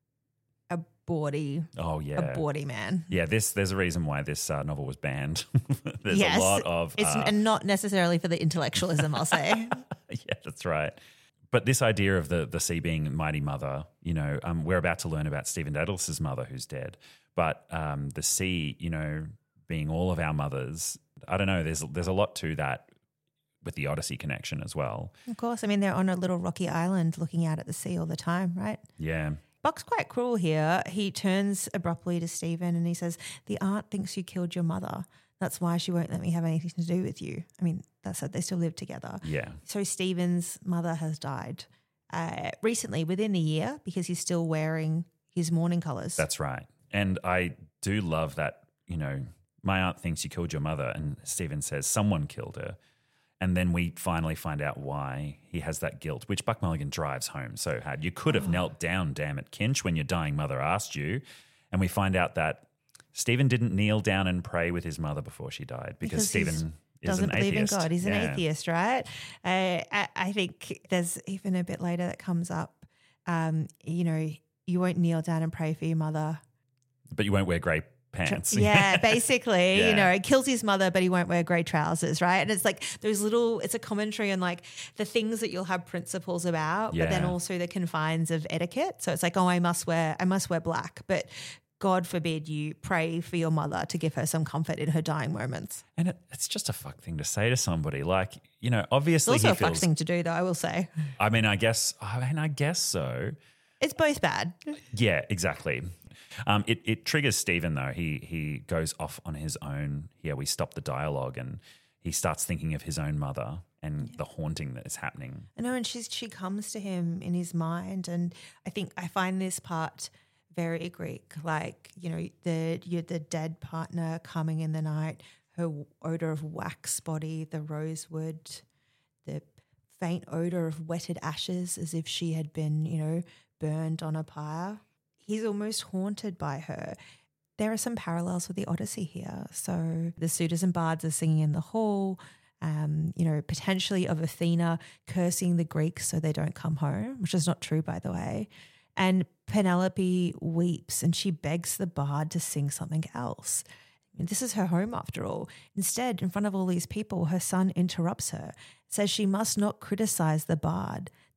Speaker 1: a bawdy,
Speaker 2: Oh, yeah.
Speaker 1: a bawdy man.
Speaker 2: Yeah, this there's a reason why this uh, novel was banned. There's
Speaker 1: yes,
Speaker 2: a lot of...
Speaker 1: It's
Speaker 2: uh,
Speaker 1: and not necessarily for the intellectualism, I'll say.
Speaker 2: yeah, that's right. But this idea of the the sea being mighty mother, you know, um, we're about to learn about Stephen Dedalus' mother who's dead. But um, the sea, you know, being all of our mothers, I don't know, there's there's a lot to that with the Odyssey connection as well.
Speaker 1: Of course. I mean, they're on a little rocky island looking out at the sea all the time, right?
Speaker 2: Yeah.
Speaker 1: Buck's quite cruel here. He turns abruptly to Stephen and he says, "The aunt thinks you killed your mother. That's why she won't let me have anything to do with you." I mean, that's it. They still live together.
Speaker 2: Yeah.
Speaker 1: So Stephen's mother has died uh, recently, within the year, because he's still wearing his mourning colours.
Speaker 2: That's right. And I do love that, you know, my aunt thinks you killed your mother and Stephen says someone killed her. And then we finally find out why he has that guilt, which Buck Mulligan drives home so hard. You could have oh. knelt down, damn it, Kinch, when your dying mother asked you. And we find out that Stephen didn't kneel down and pray with his mother before she died because, because Stephen is
Speaker 1: doesn't
Speaker 2: an
Speaker 1: believe
Speaker 2: atheist.
Speaker 1: in God. He's
Speaker 2: yeah.
Speaker 1: an atheist, right? Uh, I, I think there's even a bit later that comes up, um, you know, you won't kneel down and pray for your mother.
Speaker 2: But you won't wear grey pants.
Speaker 1: Yeah, basically,
Speaker 2: yeah.
Speaker 1: you know, it kills his mother, but he won't wear grey trousers, right? And it's like those little, it's a commentary on like the things that you'll have principles about,
Speaker 2: yeah.
Speaker 1: but then also the confines of etiquette. So it's like, oh, I must wear, I must wear black, but God forbid you pray for your mother to give her some comfort in her dying moments.
Speaker 2: And it, it's just a fuck thing to say to somebody. Like, you know, obviously
Speaker 1: it's also
Speaker 2: he
Speaker 1: a fuck
Speaker 2: feels,
Speaker 1: thing to do, though, I will say.
Speaker 2: I mean, I guess, I mean, I guess so.
Speaker 1: It's both bad.
Speaker 2: Yeah, exactly. Um, it, it triggers Stephen, though. He he goes off on his own. Yeah, we stop the dialogue and he starts thinking of his own mother and yeah. the haunting that is happening.
Speaker 1: I know, and she's, she comes to him in his mind, and I think I find this part very Greek, like, you know, the you're the dead partner coming in the night, her odour of wax body, the rosewood, the faint odour of wetted ashes as if she had been, you know, burned on a pyre. He's almost haunted by her. There are some parallels with the Odyssey here. So the suitors and bards are singing in the hall, um, you know, potentially of Athena cursing the Greeks so they don't come home, which is not true, by the way. And Penelope weeps and she begs the bard to sing something else. This is her home after all. Instead, in front of all these people, her son interrupts her, says she must not criticize the bard. The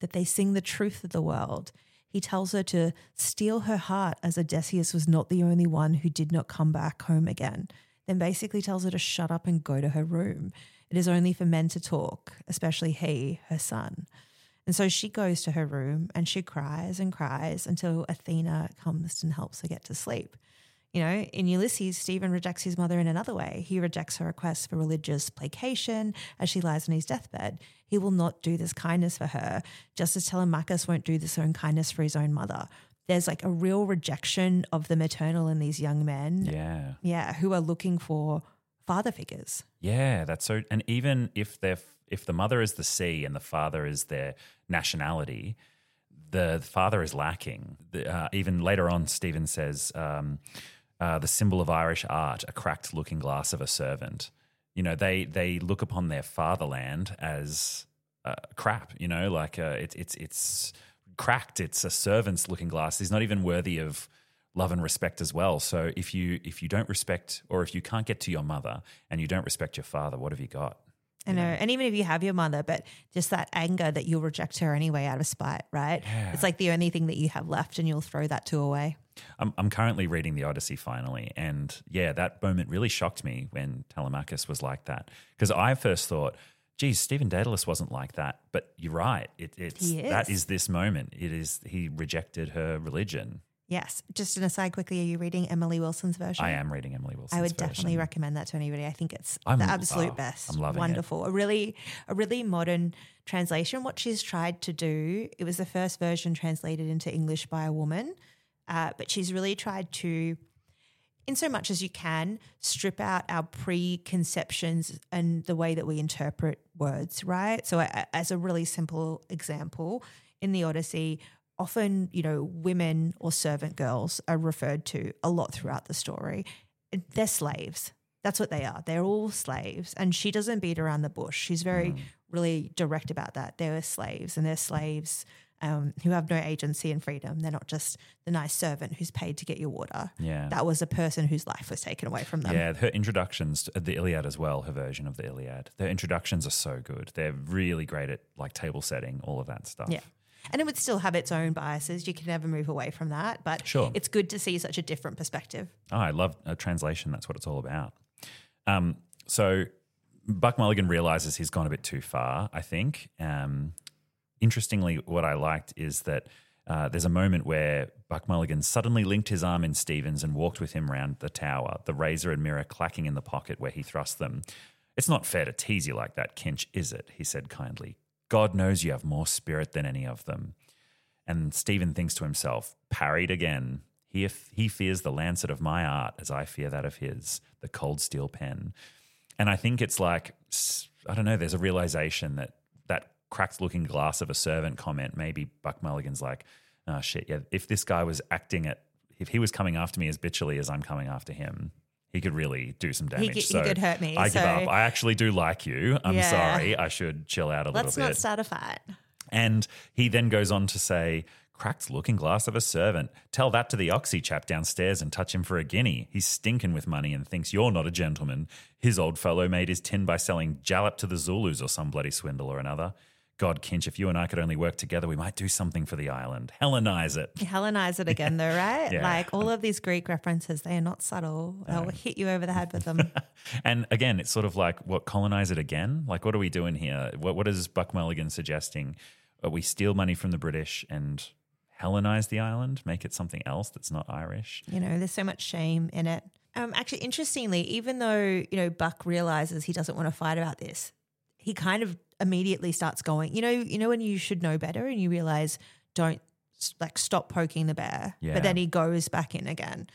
Speaker 1: that they sing the truth of the world. He tells her to steel her heart, as Odysseus was not the only one who did not come back home again. Then basically tells her to shut up and go to her room. It is only for men to talk, especially he, her son. And so she goes to her room and she cries and cries until Athena comes and helps her get to sleep. You know, in Ulysses, Stephen rejects his mother in another way. He rejects her request for religious placation as she lies on his deathbed. He will not do this kindness for her, just as Telemachus won't do this own kindness for his own mother. There's like a real rejection of the maternal in these young men.
Speaker 2: Yeah.
Speaker 1: Yeah, who are looking for father figures.
Speaker 2: Yeah, that's so. And even if they're if the mother is the sea and the father is their nationality, the father is lacking. The, uh, even later on, Stephen says, um, uh, the symbol of Irish art, a cracked looking glass of a servant. You know, they they look upon their fatherland as uh, crap, you know, like uh, it, it's it's cracked. It's a servant's looking glass. He's not even worthy of love and respect as well. So if you if you don't respect, or if you can't get to your mother and you don't respect your father, what have you got?
Speaker 1: I know. And even if you have your mother, but just that anger that you'll reject her anyway out of spite, right?
Speaker 2: Yeah.
Speaker 1: It's like the only thing that you have left and you'll throw that too away.
Speaker 2: I'm, I'm currently reading the Odyssey finally. And yeah, that moment really shocked me when Telemachus was like that. Because I first thought, geez, Stephen Dedalus wasn't like that. But you're right. It, it's
Speaker 1: He is.
Speaker 2: That is this moment. It is he rejected her religion.
Speaker 1: Yes. Just an aside quickly, are you reading Emily Wilson's version?
Speaker 2: I am reading Emily Wilson's
Speaker 1: I would
Speaker 2: version.
Speaker 1: definitely recommend that to anybody. I think it's
Speaker 2: I'm-
Speaker 1: the absolute
Speaker 2: oh,
Speaker 1: best.
Speaker 2: I'm loving it.
Speaker 1: Wonderful. A really, a really modern translation. What she's tried to do, it was the first version translated into English by a woman, uh, but she's really tried to, in so much as you can, strip out our preconceptions and the way that we interpret words, right? So a- as a really simple example, in the Odyssey, often, you know, women or servant girls are referred to a lot throughout the story. They're slaves. That's what they are. They're all slaves. And she doesn't beat around the bush. She's very,
Speaker 2: Mm.
Speaker 1: really direct about that. They're slaves, and they're slaves um, who have no agency and freedom. They're not just the nice servant who's paid to get your water.
Speaker 2: Yeah.
Speaker 1: That was a person whose life was taken away from them.
Speaker 2: Yeah, her introductions to the Iliad as well, her version of the Iliad. Their introductions are so good. They're really great at like table setting, all of that stuff.
Speaker 1: Yeah. And it would still have its own biases. You can never move away from that. But
Speaker 2: Sure.
Speaker 1: it's good to see such a different perspective.
Speaker 2: Oh, I love a translation. That's what it's all about. Um, so Buck Mulligan realizes he's gone a bit too far, I think. Um, interestingly, what I liked is that uh, there's a moment where Buck Mulligan suddenly linked his arm in Stephen's and walked with him round the tower, the razor and mirror clacking in the pocket where he thrust them. It's not fair to tease you like that, Kinch, is it? He said kindly. God knows you have more spirit than any of them. And Stephen thinks to himself, parried again. He, he fears the lancet of my art as I fear that of his, the cold steel pen. And I think it's like, I don't know, there's a realization that that cracked looking glass of a servant comment, maybe Buck Mulligan's like, oh shit, yeah, if this guy was acting at, if he was coming after me as bitchily as I'm coming after him, he could really do some damage.
Speaker 1: He could- he
Speaker 2: so
Speaker 1: could hurt me,
Speaker 2: I give
Speaker 1: so-
Speaker 2: up. I actually do like you. I'm
Speaker 1: Yeah.
Speaker 2: sorry. I should chill out a
Speaker 1: Let's
Speaker 2: little
Speaker 1: not
Speaker 2: bit.
Speaker 1: start a fight.
Speaker 2: And he then goes on to say, cracked looking glass of a servant. Tell that to the Oxy chap downstairs and touch him for a guinea. He's stinking with money and thinks you're not a gentleman. His old fellow made his tin by selling jalap to the Zulus or some bloody swindle or another. God, Kinch, if you and I could only work together, we might do something for the island. Hellenize it.
Speaker 1: Hellenize it again, though, right?
Speaker 2: Yeah.
Speaker 1: Like all of these Greek references, they are not subtle. They'll hit you over the head with them.
Speaker 2: And again, it's sort of like, what, colonize it again? Like, what are we doing here? What, what is Buck Mulligan suggesting? Uh, we steal money from the British and Hellenize the island, make it something else that's not Irish.
Speaker 1: You know, there's so much shame in it. Um, actually, interestingly, even though, you know, Buck realizes he doesn't want to fight about this, he kind of immediately starts going, you know, you know when you should know better and you realize don't like stop poking the bear,
Speaker 2: Yeah.
Speaker 1: but then he goes back in again.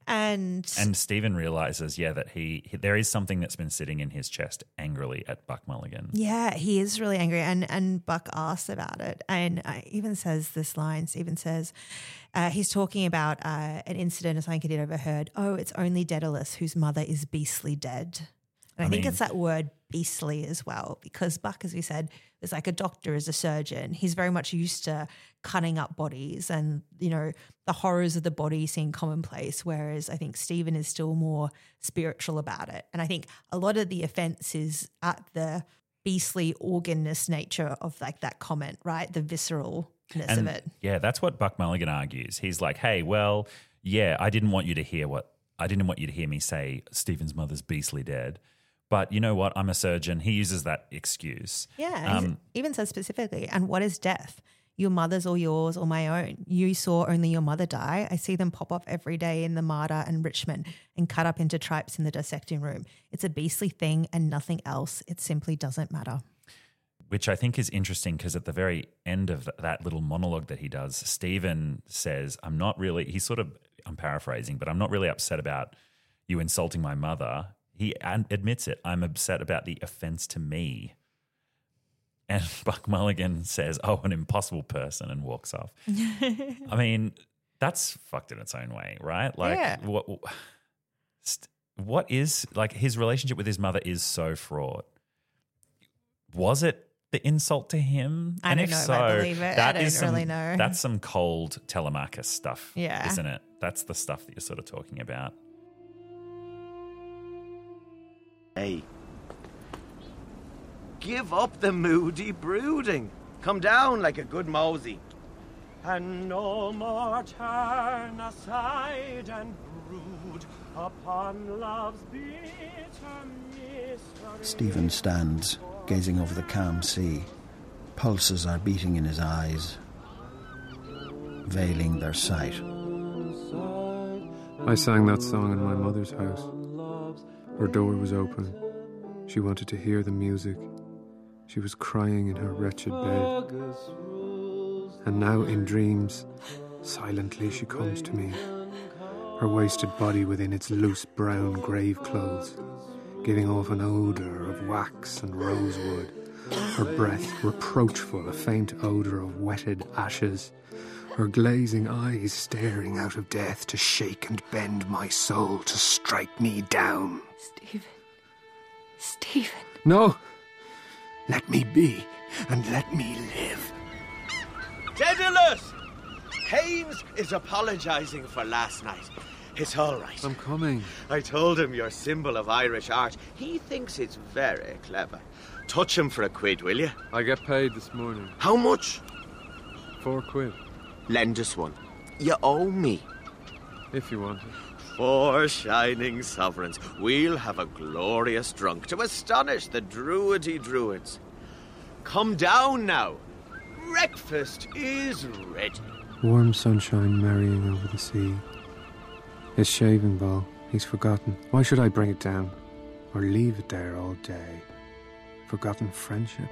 Speaker 1: And,
Speaker 2: And Stephen realizes, yeah, that he, he there is something that's been sitting in his chest angrily at Buck Mulligan.
Speaker 1: yeah, he is really angry. And and Buck asks about it. And uh, even says this line, Stephen says, uh, he's talking about uh, an incident or something he'd overheard. Oh, it's only Daedalus whose mother is beastly dead. And I,
Speaker 2: I
Speaker 1: think
Speaker 2: mean-
Speaker 1: it's that word beastly as well, because Buck, as we said, is like a doctor, is a surgeon. He's very much used to cutting up bodies and, you know, the horrors of the body seem commonplace, whereas I think Stephen is still more spiritual about it. And I think a lot of the offense is at the beastly organness nature of like that comment, right? The visceralness
Speaker 2: And
Speaker 1: of it.
Speaker 2: yeah, that's what Buck Mulligan argues. He's like, hey, well, yeah, I didn't want you to hear what I didn't want you to hear me say Stephen's mother's beastly dead. But you know what? I'm a surgeon. He uses that excuse.
Speaker 1: Yeah,
Speaker 2: Um,
Speaker 1: he even says specifically, and what is death? Your mother's or yours or my own. You saw only your mother die. I see them pop off every day in the Martyr and Richmond and cut up into tripes in the dissecting room. It's a beastly thing and nothing else. It simply doesn't matter.
Speaker 2: Which I think is interesting because at the very end of that little monologue that he does, Stephen says, I'm not really, he's sort of, I'm paraphrasing, but I'm not really upset about you insulting my mother. He ad- admits it. I'm upset about the offense to me. And Buck Mulligan says, oh, an impossible person, and walks off. I mean, that's fucked in its own way, right? Like,
Speaker 1: Yeah.
Speaker 2: what, st- what is, like, his relationship with his mother is so fraught. Was it the insult to him?
Speaker 1: I
Speaker 2: and
Speaker 1: don't
Speaker 2: if
Speaker 1: know if
Speaker 2: so,
Speaker 1: I believe it.
Speaker 2: that
Speaker 1: I
Speaker 2: is
Speaker 1: don't
Speaker 2: some-
Speaker 1: really know.
Speaker 2: That's some cold Telemachus stuff,
Speaker 1: Yeah.
Speaker 2: isn't it? That's the stuff that you're sort of talking about.
Speaker 5: Hey. Give up the moody brooding. Come down like a good mosey. And no more turn aside and brood upon love's bitter mystery.
Speaker 4: Stephen stands, gazing over the calm sea. Pulses are beating in his eyes, veiling their sight.
Speaker 7: I sang that song in my mother's house. Her door was open. She wanted to hear the music. She was crying in her wretched bed. And now in dreams, silently she comes to me, her wasted body within its loose brown grave clothes, giving off an odour of wax and rosewood, her breath reproachful, a faint odour of wetted ashes, her glazing eyes staring out of death to shake and bend my soul, to strike me down.
Speaker 3: Stephen. Stephen.
Speaker 7: No! Let me be, and let me live.
Speaker 5: Daedalus! Haynes is apologising for last night. It's all right.
Speaker 7: I'm coming.
Speaker 5: I told him your symbol of Irish art. He thinks it's very clever. Touch him for a quid, will you?
Speaker 7: I get paid this morning.
Speaker 5: How much?
Speaker 7: Four quid,
Speaker 5: Lend us one. You owe me.
Speaker 7: if you want it.
Speaker 5: Four shining sovereigns. We'll have a glorious drunk to astonish the druidy druids. Come down now. Breakfast is ready.
Speaker 7: Warm sunshine merrying over the sea. His shaving bowl, he's forgotten. Why should I bring it down? Or leave it there all day? Forgotten friendship.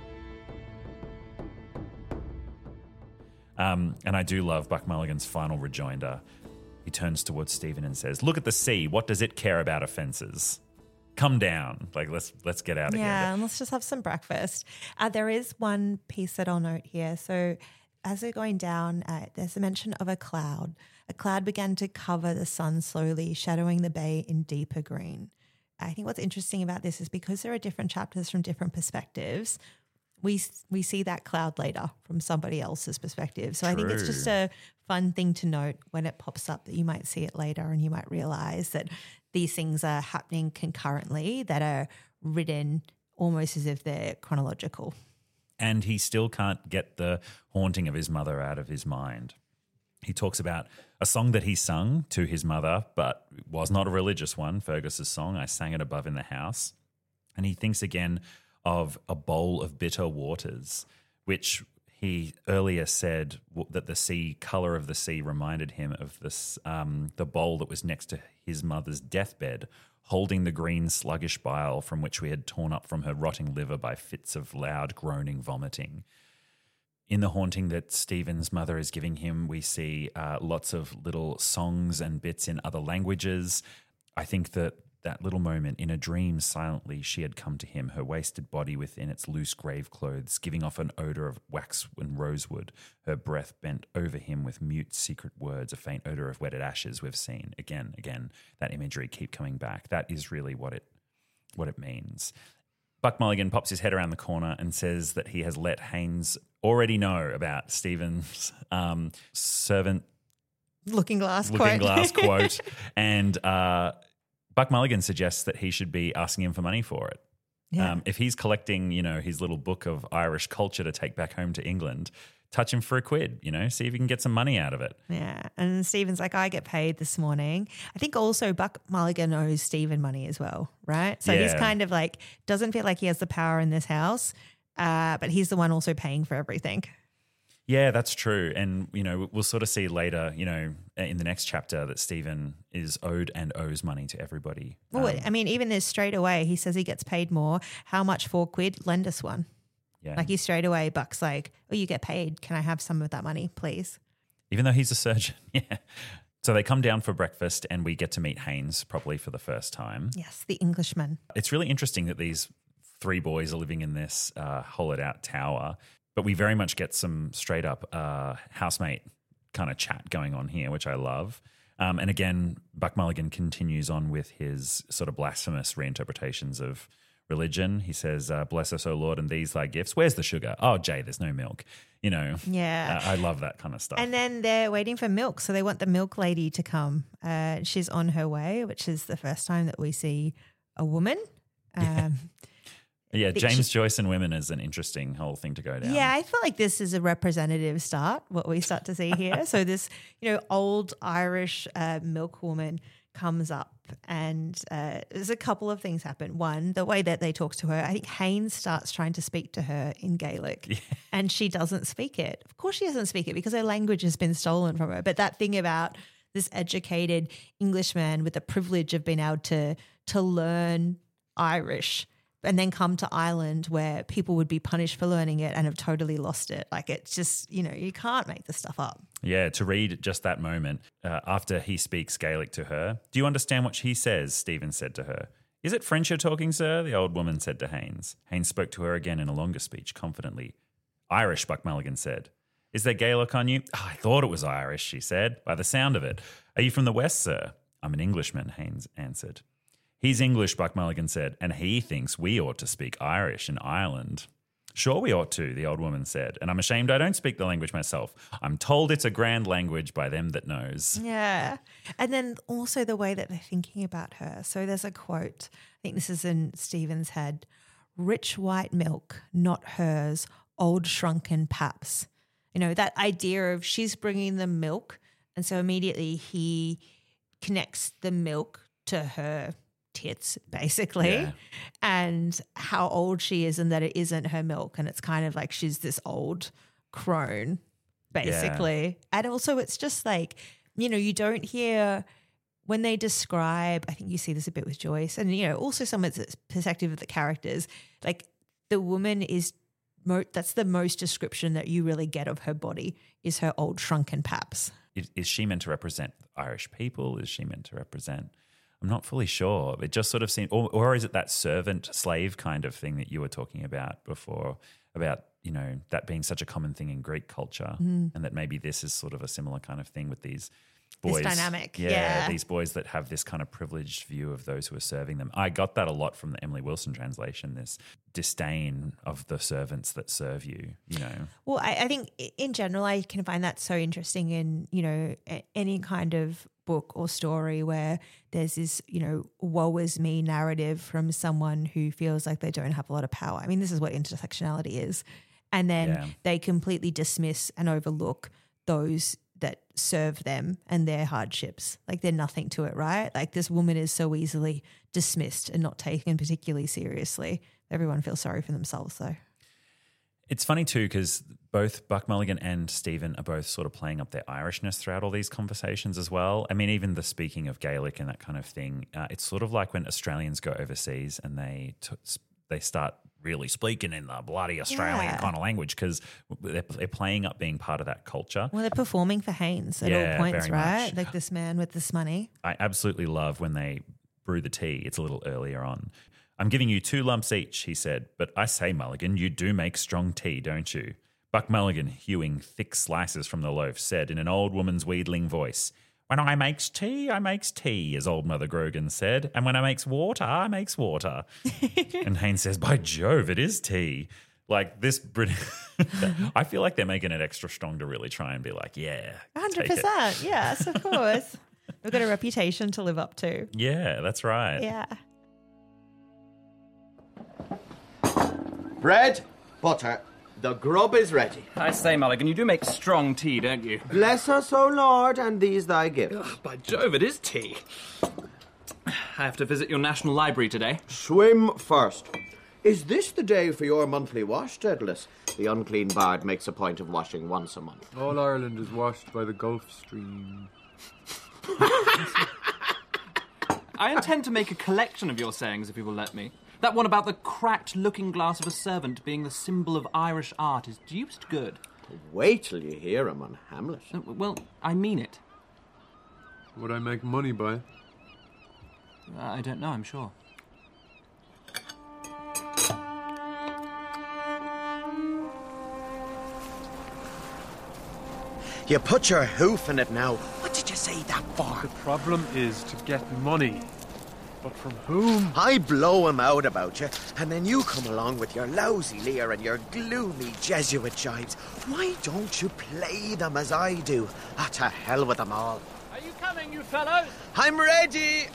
Speaker 2: Um, and I do love Buck Mulligan's final rejoinder. He turns towards Stephen and says, look at the sea. What does it care about offences? Come down. Like, let's let's get out of
Speaker 1: Yeah,
Speaker 2: here.
Speaker 1: and let's just have some breakfast. Uh, there is one piece that I'll note here. So as they're going down, uh, there's a mention of a cloud. A cloud began to cover the sun slowly, shadowing the bay in deeper green. I think what's interesting about this is because there are different chapters from different perspectives, we we see that cloud later from somebody else's perspective. So I think it's
Speaker 2: True.
Speaker 1: just a fun thing to note when it pops up that you might see it later and you might realize that these things are happening concurrently that are written almost as if they're chronological.
Speaker 2: And he still can't get the haunting of his mother out of his mind. He talks about a song that he sung to his mother, but was not a religious one, Fergus's song. I sang it above in the house. And he thinks again of a bowl of bitter waters, which he earlier said w- that the sea, colour of the sea reminded him of this, um, the bowl that was next to his mother's deathbed, holding the green sluggish bile from which we had torn up from her rotting liver by fits of loud groaning vomiting. In the haunting that Stephen's mother is giving him, we see uh, lots of little songs and bits in other languages. I think that that little moment, in a dream silently she had come to him, her wasted body within its loose grave clothes, giving off an odour of wax and rosewood, her breath bent over him with mute secret words, a faint odour of wetted ashes we've seen. Again, again, that imagery keep coming back. That is really what it what it means. Buck Mulligan pops his head around the corner and says that he has let Haynes already know about Stephen's um, servant
Speaker 1: Looking glass
Speaker 2: looking
Speaker 1: quote.
Speaker 2: glass quote. And uh, Buck Mulligan suggests that he should be asking him for money for it.
Speaker 1: Yeah.
Speaker 2: Um, if he's collecting, you know, his little book of Irish culture to take back home to England, touch him for a quid, you know, see if you can get some money out of it.
Speaker 1: Yeah. And Stephen's like, I get paid this morning. I think also Buck Mulligan owes Stephen money as well, right? So he's
Speaker 2: Yeah.
Speaker 1: kind of like, doesn't feel like he has the power in this house, uh, but he's the one also paying for everything.
Speaker 2: Yeah, that's true. And, you know, we'll sort of see later, you know, in the next chapter that Stephen is owed and owes money to everybody.
Speaker 1: Well,
Speaker 2: Um,
Speaker 1: I mean, even this straight away, he says he gets paid more. How much for quid? Lend us one.
Speaker 2: yeah.
Speaker 1: Like he straight away, Buck's like, oh, you get paid. Can I have some of that money, please?
Speaker 2: Even though he's a surgeon. Yeah. So they come down for breakfast and we get to meet Haynes properly for the first time.
Speaker 1: Yes, the Englishman.
Speaker 2: It's really interesting that these three boys are living in this uh, hollowed out tower, but we very much get some straight up uh, housemate kind of chat going on here, which I love. Um, and again, Buck Mulligan continues on with his sort of blasphemous reinterpretations of religion. He says, uh, bless us, O Lord, and these thy gifts. Where's the sugar? Oh, Jay, there's no milk. You know,
Speaker 1: Yeah.
Speaker 2: uh, I love that kind of stuff.
Speaker 1: And then they're waiting for milk. So they want the milk lady to come. Uh, she's on her way, which is the first time that we see a woman. Um,
Speaker 2: yeah,
Speaker 1: think
Speaker 2: James
Speaker 1: she-
Speaker 2: Joyce and women is an interesting whole thing to go down.
Speaker 1: yeah, I feel like this is a representative start, what we start to see here. So this, you know, old Irish uh, milk woman comes up and uh, there's a couple of things happen. One, the way that they talk to her, I think Haynes starts trying to speak to her in Gaelic and she doesn't speak it. Of course she doesn't speak it because her language has been stolen from her. But that thing about this educated Englishman with the privilege of being able to to learn Irish and then come to Ireland where people would be punished for learning it and have totally lost it. Like it's just, you know, you can't make this stuff up.
Speaker 2: Yeah, to read just that moment uh, after he speaks Gaelic to her. Do you understand what he says? Stephen said to her. Is it French you're talking, sir? The old woman said to Haynes. Haynes spoke to her again in a longer speech, confidently. Irish, Buck Mulligan said. Is there Gaelic on you? Oh, I thought it was Irish, she said, by the sound of it. Are you from the West, sir? I'm an Englishman, Haynes answered. He's English, Buck Mulligan said, and he thinks we ought to speak Irish in Ireland. Sure we ought to, the old woman said, and I'm ashamed I don't speak the language myself. I'm told it's a grand language by them that knows.
Speaker 1: Yeah. And then also the way that they're thinking about her. So there's a quote, I think this is in Stephen's head, rich white milk, not hers, old shrunken paps. You know, that idea of she's bringing the milk. And so immediately he connects the milk to her tits, basically,
Speaker 2: Yeah.
Speaker 1: and how old she is and that it isn't her milk. And it's kind of like she's this old crone, basically. And also it's just like, you know, you don't hear when they describe, I think you see this a bit with Joyce and, you know, also someone's perspective of the characters, like the woman is, mo- that's the most description that you really get of her body is her old shrunken paps.
Speaker 2: Is, is she meant to represent Irish people? Is she meant to represent... I'm not fully sure. It just sort of seems, or, or is it that servant slave kind of thing that you were talking about before, about, you know, that being such a common thing in Greek culture, and that maybe this is sort of a similar kind of thing with these boys.
Speaker 1: This dynamic,
Speaker 2: yeah,
Speaker 1: yeah.
Speaker 2: these boys that have this kind of privileged view of those who are serving them. I got that a lot from the Emily Wilson translation, this disdain of the servants that serve you, you know.
Speaker 1: Well, I, I think i- in general, I can find that so interesting in, you know, a- any kind of book or story where there's this, you know, woe is me narrative from someone who feels like they don't have a lot of power. I mean, this is what intersectionality is. And then
Speaker 2: Yeah.
Speaker 1: they completely dismiss and overlook those that serve them and their hardships. Like they're nothing to it, right? Like this woman is so easily dismissed and not taken particularly seriously. Everyone feels sorry for themselves though.
Speaker 2: It's funny too because both Buck Mulligan and Stephen are both sort of playing up their Irishness throughout all these conversations as well. I mean, even the speaking of Gaelic and that kind of thing, uh, it's sort of like when Australians go overseas and they t- they start really speaking in the bloody Australian
Speaker 1: Yeah.
Speaker 2: kind of language because they're, they're playing up being part of that culture.
Speaker 1: Well, they're performing for Haynes at
Speaker 2: Yeah,
Speaker 1: all points,
Speaker 2: very
Speaker 1: right?
Speaker 2: much.
Speaker 1: Like this man with this money.
Speaker 2: I absolutely love when they brew the tea. It's a little earlier on. I'm giving you two lumps each, he said, but I say, Mulligan, you do make strong tea, don't you? Buck Mulligan, hewing thick slices from the loaf, said in an old woman's wheedling voice, when I makes tea, I makes tea, as old Mother Grogan said, and when I makes water, I makes water. And Haynes says, by Jove, it is tea. Like this Brit- I feel like they're making it extra strong to really try and be like, yeah.
Speaker 1: one hundred
Speaker 2: take it.
Speaker 1: percent. Yes, of course. We've got a reputation to live up to.
Speaker 2: Yeah, that's right.
Speaker 1: Yeah.
Speaker 5: Bread, butter, the grub is ready.
Speaker 8: I say, Mulligan, you do make strong tea, don't you?
Speaker 5: Bless us, O Lord, and these thy gifts.
Speaker 8: Ugh, by Jove, it is tea. I have to visit your National Library today.
Speaker 5: Swim first. Is this the day for your monthly wash, Daedalus? The unclean bard makes a point of washing once a month.
Speaker 7: All Ireland is washed by the Gulf Stream.
Speaker 8: I intend to make a collection of your sayings, if you will let me. That one about the cracked looking-glass of a servant being the symbol of Irish art is deuced good.
Speaker 5: Wait till you hear him on Hamlet.
Speaker 8: Uh, well, I mean it.
Speaker 7: Would I make money by?
Speaker 8: Uh, I don't know, I'm sure.
Speaker 5: You put your hoof in it now. What did you say that for?
Speaker 7: The problem is to get money. But from whom?
Speaker 5: I blow him out about you, and then you come along with your lousy leer and your gloomy Jesuit jibes. Why don't you play them as I do? Ah, to hell with them all.
Speaker 9: Are you coming, you fellows?
Speaker 5: I'm ready!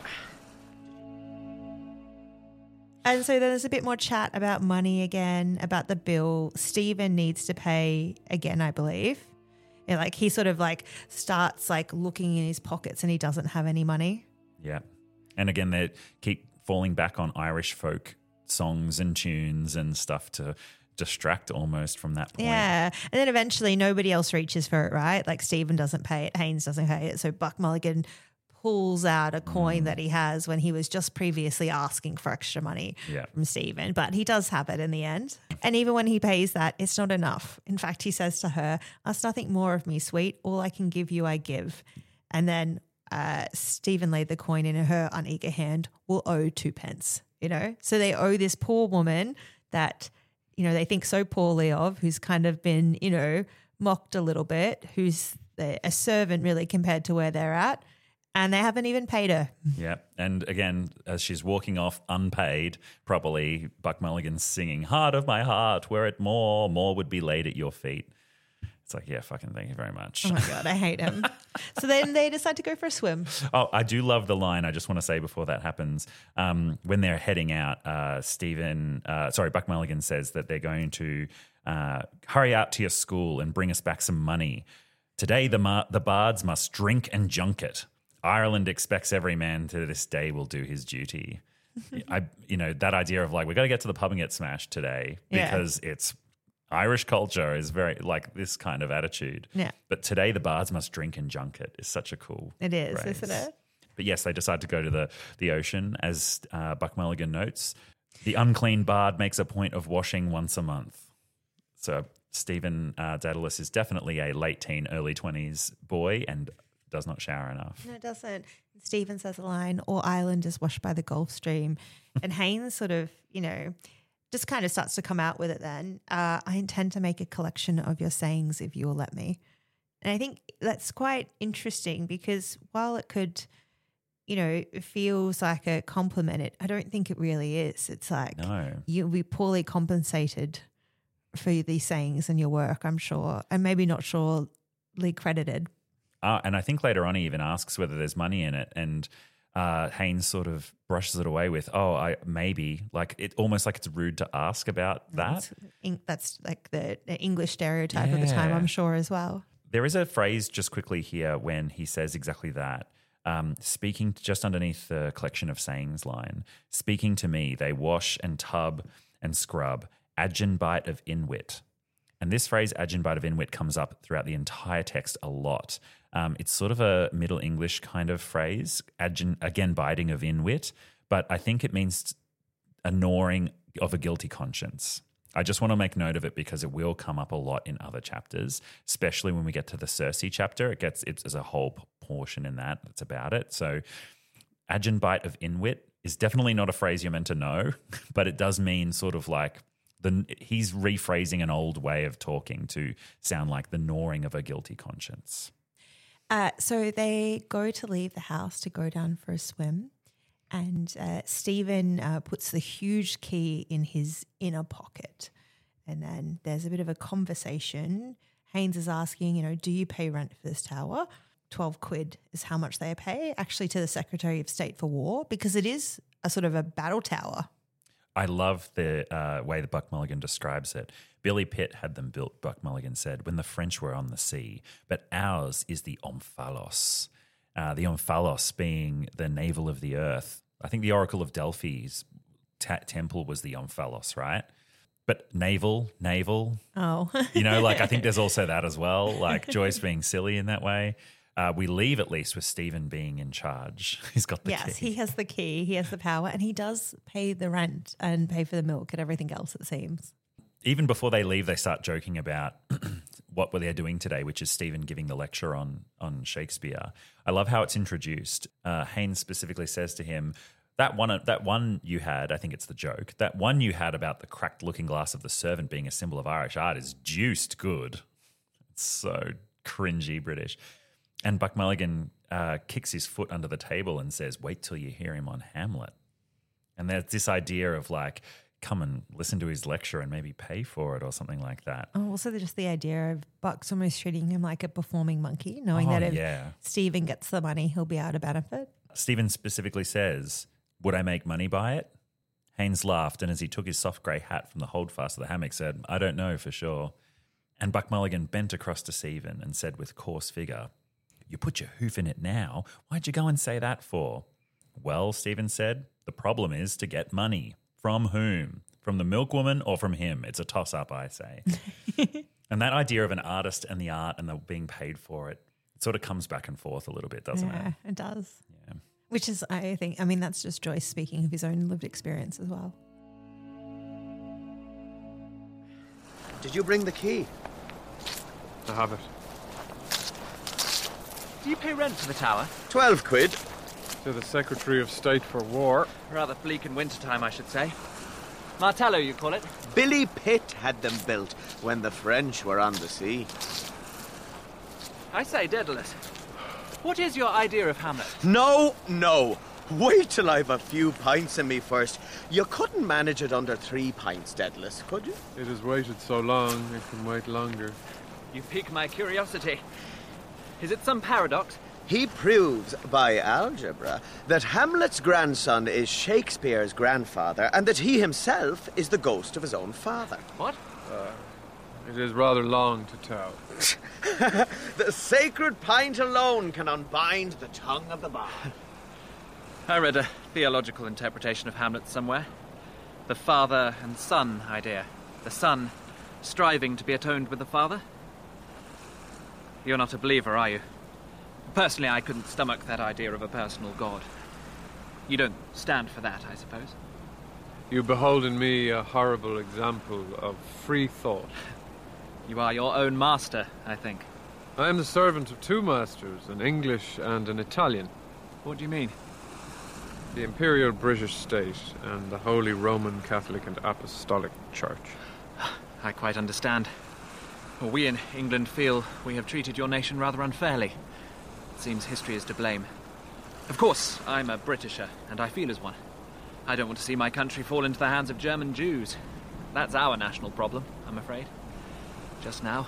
Speaker 1: And so then there's a bit more chat about money again, about the bill. Stephen needs to pay again, I believe. And like he sort of like starts like looking in his pockets and he doesn't have any money.
Speaker 2: Yeah. And again, they keep falling back on Irish folk songs and tunes and stuff to distract almost from that point.
Speaker 1: Yeah. And then eventually nobody else reaches for it, right? Like Stephen doesn't pay it. Haynes doesn't pay it. So Buck Mulligan pulls out a coin mm. that he has when he was just previously asking for extra money
Speaker 2: yeah.
Speaker 1: from Stephen. But he does have it in the end. And even when he pays that, it's not enough. In fact, he says to her, ask nothing more of me, sweet. All I can give you, I give. And then uh, Stephen laid the coin in her uneager hand, will owe two pence, you know? So they owe this poor woman that, you know, they think so poorly of, who's kind of been, you know, mocked a little bit, who's a servant really compared to where they're at. And they haven't even paid her.
Speaker 2: Yeah. And again, as she's walking off unpaid properly, Buck Mulligan's singing, heart of my heart, were it more, more would be laid at your feet. It's like, yeah, fucking thank you very much.
Speaker 1: Oh, my God, I hate him. So then they decide to go for a swim.
Speaker 2: Oh, I do love the line. I just want to say before that happens, um, when they're heading out, uh, Stephen, uh, sorry, Buck Mulligan says that they're going to uh, hurry out to your school and bring us back some money. Today, the, ma- the bards must drink and junket. Ireland expects every man to this day will do his duty. I, you know, that idea of like, we got to get to the pub and get smashed today because yeah. it's Irish culture is very like this kind of attitude.
Speaker 1: Yeah.
Speaker 2: But today the bards must drink and junket is such a cool
Speaker 1: It is,
Speaker 2: phrase.
Speaker 1: isn't it?
Speaker 2: But yes, they decide to go to the, the ocean, as uh, Buck Mulligan notes. The unclean bard makes a point of washing once a month. So Stephen uh, Daedalus is definitely a late teen, early twenties boy and does not shower enough.
Speaker 1: No, it doesn't. Stephen says a line, all Ireland is washed by the Gulf Stream. And Haynes sort of, you know, just kind of starts to come out with it then. Uh, I intend to make a collection of your sayings if you will let me. And I think that's quite interesting because while it could, you know, it feels like a compliment, it, I don't think it really is. It's like
Speaker 2: no.
Speaker 1: you'll be poorly compensated for these sayings in your work, I'm sure, and maybe not surely credited.
Speaker 2: Uh, and I think later on he even asks whether there's money in it, and uh, Haynes sort of brushes it away with, "Oh, I maybe." Like it almost like it's rude to ask about that.
Speaker 1: That's, that's like the, the English stereotype yeah. of the time, I'm sure, as well.
Speaker 2: There is a phrase just quickly here when he says exactly that. Um, speaking just underneath the collection of sayings line, speaking to me, they wash and tub and scrub, adgin bite of inwit. And this phrase, adgin bite of inwit, comes up throughout the entire text a lot. Um, it's sort of a Middle English kind of phrase, adgin, again, biting of inwit, but I think it means a gnawing of a guilty conscience. I just want to make note of it because it will come up a lot in other chapters, especially when we get to the Circe chapter. It gets it's, there's a whole portion in that that's about it. So adgin bite of inwit is definitely not a phrase you're meant to know, but it does mean sort of like the he's rephrasing an old way of talking to sound like the gnawing of a guilty conscience.
Speaker 1: Uh, so they go to leave the house to go down for a swim, and uh, Stephen uh, puts the huge key in his inner pocket. And then there's a bit of a conversation. Haynes is asking, you know, do you pay rent for this tower? twelve quid is how much they pay, actually, to the Secretary of State for War, because it is a sort of a battle tower.
Speaker 2: I love the uh, way that Buck Mulligan describes it. Billy Pitt had them built, Buck Mulligan said, when the French were on the sea, but ours is the omphalos. Uh, the omphalos being the navel of the earth. I think the Oracle of Delphi's ta- temple was the omphalos, right? But navel, navel.
Speaker 1: Oh.
Speaker 2: You know, like I think there's also that as well, like Joyce being silly in that way. Uh, we leave at least with Stephen being in charge. He's got the
Speaker 1: yes,
Speaker 2: key.
Speaker 1: Yes, he has the key, he has the power, and he does pay the rent and pay for the milk and everything else, it seems.
Speaker 2: Even before they leave, they start joking about what were they doing today, which is Stephen giving the lecture on on Shakespeare. I love how it's introduced. Uh, Haynes specifically says to him, that one that one you had, I think it's the joke, that one you had about the cracked looking glass of the servant being a symbol of Irish art is juiced good. It's so cringy British. And Buck Mulligan uh, kicks his foot under the table and says, wait till you hear him on Hamlet. And there's this idea of like, come and listen to his lecture and maybe pay for it or something like that.
Speaker 1: Oh, also just the idea of Buck's almost treating him like a performing monkey, knowing
Speaker 2: Oh,
Speaker 1: that if
Speaker 2: yeah.
Speaker 1: Stephen gets the money, he'll be able to benefit.
Speaker 2: Stephen specifically says, would I make money by it? Haynes laughed, and as he took his soft grey hat from the holdfast of the hammock, said, I don't know for sure. And Buck Mulligan bent across to Stephen and said with coarse figure, you put your hoof in it now. Why'd you go and say that for? Well, Stephen said, the problem is to get money. From whom? From the milkwoman or from him? It's a toss-up, I say. And that idea of an artist and the art and the being paid for it, it sort of comes back and forth a little bit, doesn't
Speaker 1: yeah,
Speaker 2: it?
Speaker 1: it does.
Speaker 2: Yeah.
Speaker 1: Which is, I think, I mean, that's just Joyce speaking of his own lived experience as well.
Speaker 5: Did you bring the key?
Speaker 7: I have it.
Speaker 9: Do you pay rent for the tower?
Speaker 5: Twelve quid.
Speaker 7: To the Secretary of State for War.
Speaker 9: Rather bleak in wintertime, I should say. Martello, you call it?
Speaker 5: Billy Pitt had them built when the French were on the sea.
Speaker 9: I say, Daedalus, what is your idea of Hamlet?
Speaker 5: No, no. Wait till I've a few pints in me first. You couldn't manage it under three pints, Daedalus, could you?
Speaker 7: It has waited so long, it can wait longer.
Speaker 9: You pique my curiosity. Is it some paradox?
Speaker 5: He proves by algebra that Hamlet's grandson is Shakespeare's grandfather and that he himself is the ghost of his own father.
Speaker 9: What?
Speaker 7: Uh, it is rather long to tell.
Speaker 5: The sacred pint alone can unbind the tongue of the bard.
Speaker 9: I read a theological interpretation of Hamlet somewhere. The father and son idea. The son striving to be atoned with the father. You're not a believer, are you? Personally, I couldn't stomach that idea of a personal god. You don't stand for that, I suppose.
Speaker 7: You behold in me a horrible example of free thought.
Speaker 9: You are your own master, I think.
Speaker 7: I am the servant of two masters, an English and an Italian.
Speaker 9: What do you mean?
Speaker 7: The Imperial British State and the Holy Roman Catholic and Apostolic Church.
Speaker 9: I quite understand. Well, we in England feel we have treated your nation rather unfairly. It seems history is to blame. Of course, I'm a Britisher, and I feel as one. I don't want to see my country fall into the hands of German Jews. That's our national problem, I'm afraid. Just now.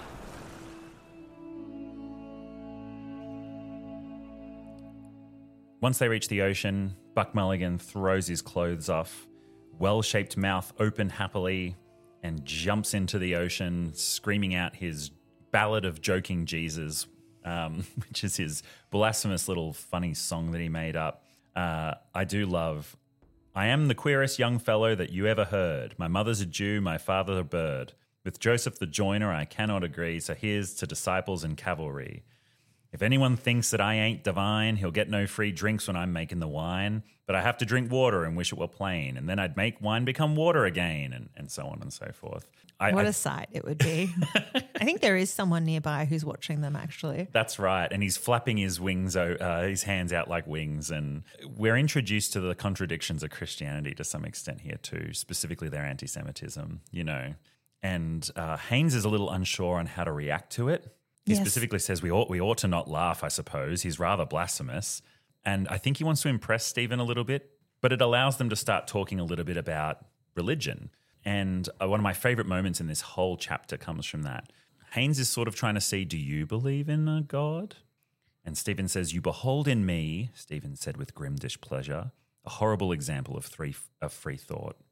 Speaker 2: Once they reach the ocean, Buck Mulligan throws his clothes off, well-shaped mouth open happily, and jumps into the ocean, screaming out his Ballad of Joking Jesus, um, which is his blasphemous little funny song that he made up. Uh, I do love, I am the queerest young fellow that you ever heard. My mother's a Jew, my father a bird. With Joseph the joiner I cannot agree, so here's to disciples and cavalry. If anyone thinks that I ain't divine, he'll get no free drinks when I'm making the wine. But I have to drink water and wish it were plain, and then I'd make wine become water again, and, and so on and so forth. I,
Speaker 1: what
Speaker 2: I,
Speaker 1: a sight it would be. I think there is someone nearby who's watching them, actually.
Speaker 2: That's right. And he's flapping his wings, uh, his hands out like wings. And we're introduced to the contradictions of Christianity to some extent here too, specifically their anti-Semitism, you know. And uh, Haynes is a little unsure on how to react to it. He
Speaker 1: Yes.
Speaker 2: specifically says we ought we ought to not laugh, I suppose. He's rather blasphemous. And I think he wants to impress Stephen a little bit, but it allows them to start talking a little bit about religion. And uh, one of my favourite moments in this whole chapter comes from that. Haynes is sort of trying to see, do you believe in a God? And Stephen says, you behold in me, Stephen said with grim displeasure, a horrible example of, three, of free thought.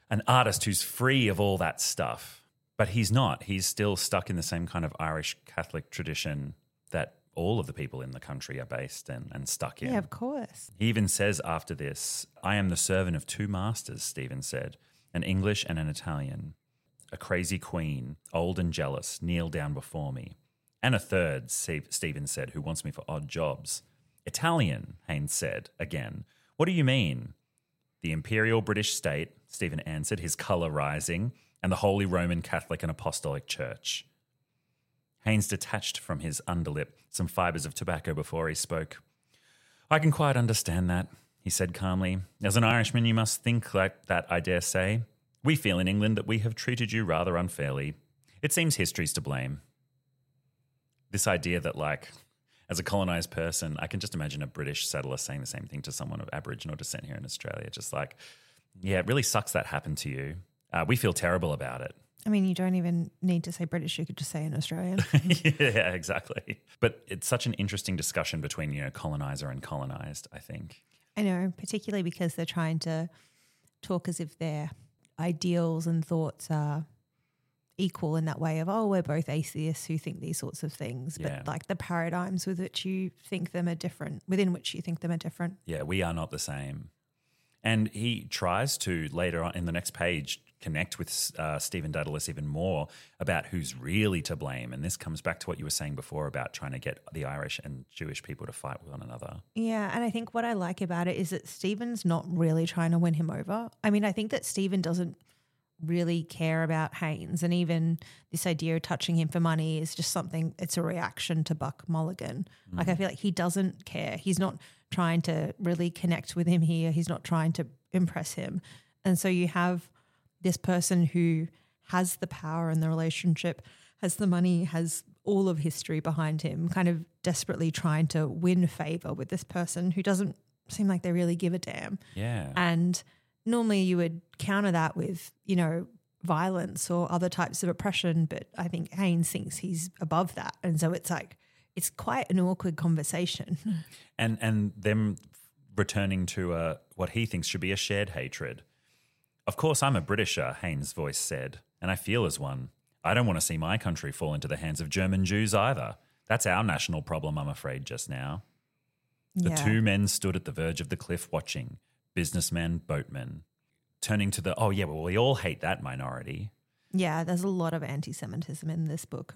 Speaker 2: an artist who's free of all that stuff. But he's not. He's still stuck in the same kind of Irish Catholic tradition that all of the people in the country are based in and stuck in.
Speaker 1: Yeah, of course.
Speaker 2: He even says after this, I am the servant of two masters, Stephen said, an English and an Italian. A crazy queen, old and jealous, kneel down before me. And a third, Stephen said, who wants me for odd jobs. Italian, Haynes said, again. What do you mean? The imperial British state, Stephen answered, his colour rising, and the Holy Roman Catholic and Apostolic Church. Haynes detached from his underlip some fibres of tobacco before he spoke. I can quite understand that, he said calmly. As an Irishman, you must think like that, I dare say. We feel in England that we have treated you rather unfairly. It seems history's to blame. This idea that, like, as a colonised person, I can just imagine a British settler saying the same thing to someone of Aboriginal descent here in Australia. Just like, yeah, it really sucks that happened to you. Uh, we feel terrible about it.
Speaker 1: I mean, you don't even need to say British. You could just say an Australian.
Speaker 2: Yeah, exactly. But it's such an interesting discussion between, you know, colonizer and colonized, I think.
Speaker 1: I know, particularly because they're trying to talk as if their ideals and thoughts are equal in that way of, oh, we're both atheists who think these sorts of things. But
Speaker 2: Yeah.
Speaker 1: like the paradigms with which you think them are different, within which you think them are different.
Speaker 2: Yeah, we are not the same. And he tries to later on in the next page connect with uh, Stephen Dedalus even more about who's really to blame. And this comes back to what you were saying before about trying to get the Irish and Jewish people to fight with one another.
Speaker 1: Yeah, and I think what I like about it is that Stephen's not really trying to win him over. I mean, I think that Stephen doesn't really care about Haynes, and even this idea of touching him for money is just something, it's a reaction to Buck Mulligan. Mm. Like I feel like he doesn't care. He's not trying to really connect with him here. He's not trying to impress him. And so you have this person who has the power in the relationship, has the money, has all of history behind him, kind of desperately trying to win favour with this person who doesn't seem like they really give a damn.
Speaker 2: Yeah.
Speaker 1: And normally you would counter that with, you know, violence or other types of oppression, but I think Haynes thinks he's above that. And so it's like, it's quite an awkward conversation.
Speaker 2: And and them returning to a, what he thinks should be a shared hatred. Of course, I'm a Britisher, Haynes' voice said, and I feel as one. I don't want to see my country fall into the hands of German Jews either. That's our national problem, I'm afraid, just now. The
Speaker 1: Yeah.
Speaker 2: two men stood at the verge of the cliff watching, businessmen, boatmen. Turning to the, oh yeah, well, we all hate that minority.
Speaker 1: Yeah, there's a lot of anti-Semitism in this book.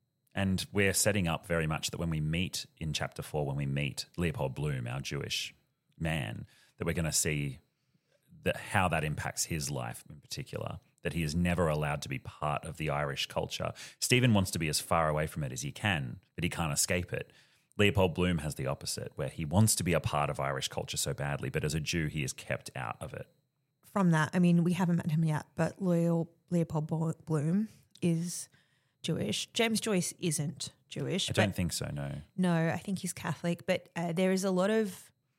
Speaker 2: And we're setting up very much that when we meet in chapter four, when we meet Leopold Bloom, our Jewish man, that we're going to see that how that impacts his life in particular, that he is never allowed to be part of the Irish culture. Stephen wants to be as far away from it as he can, but he can't escape it. Leopold Bloom has the opposite, where he wants to be a part of Irish culture so badly, but as a Jew, he is kept out of it.
Speaker 1: From that, I mean, we haven't met him yet, but Leo, Leopold Bloom is Jewish. James Joyce isn't Jewish.
Speaker 2: I don't think so, no.
Speaker 1: No, I think he's Catholic, but uh, there is a lot of,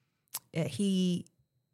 Speaker 1: uh, he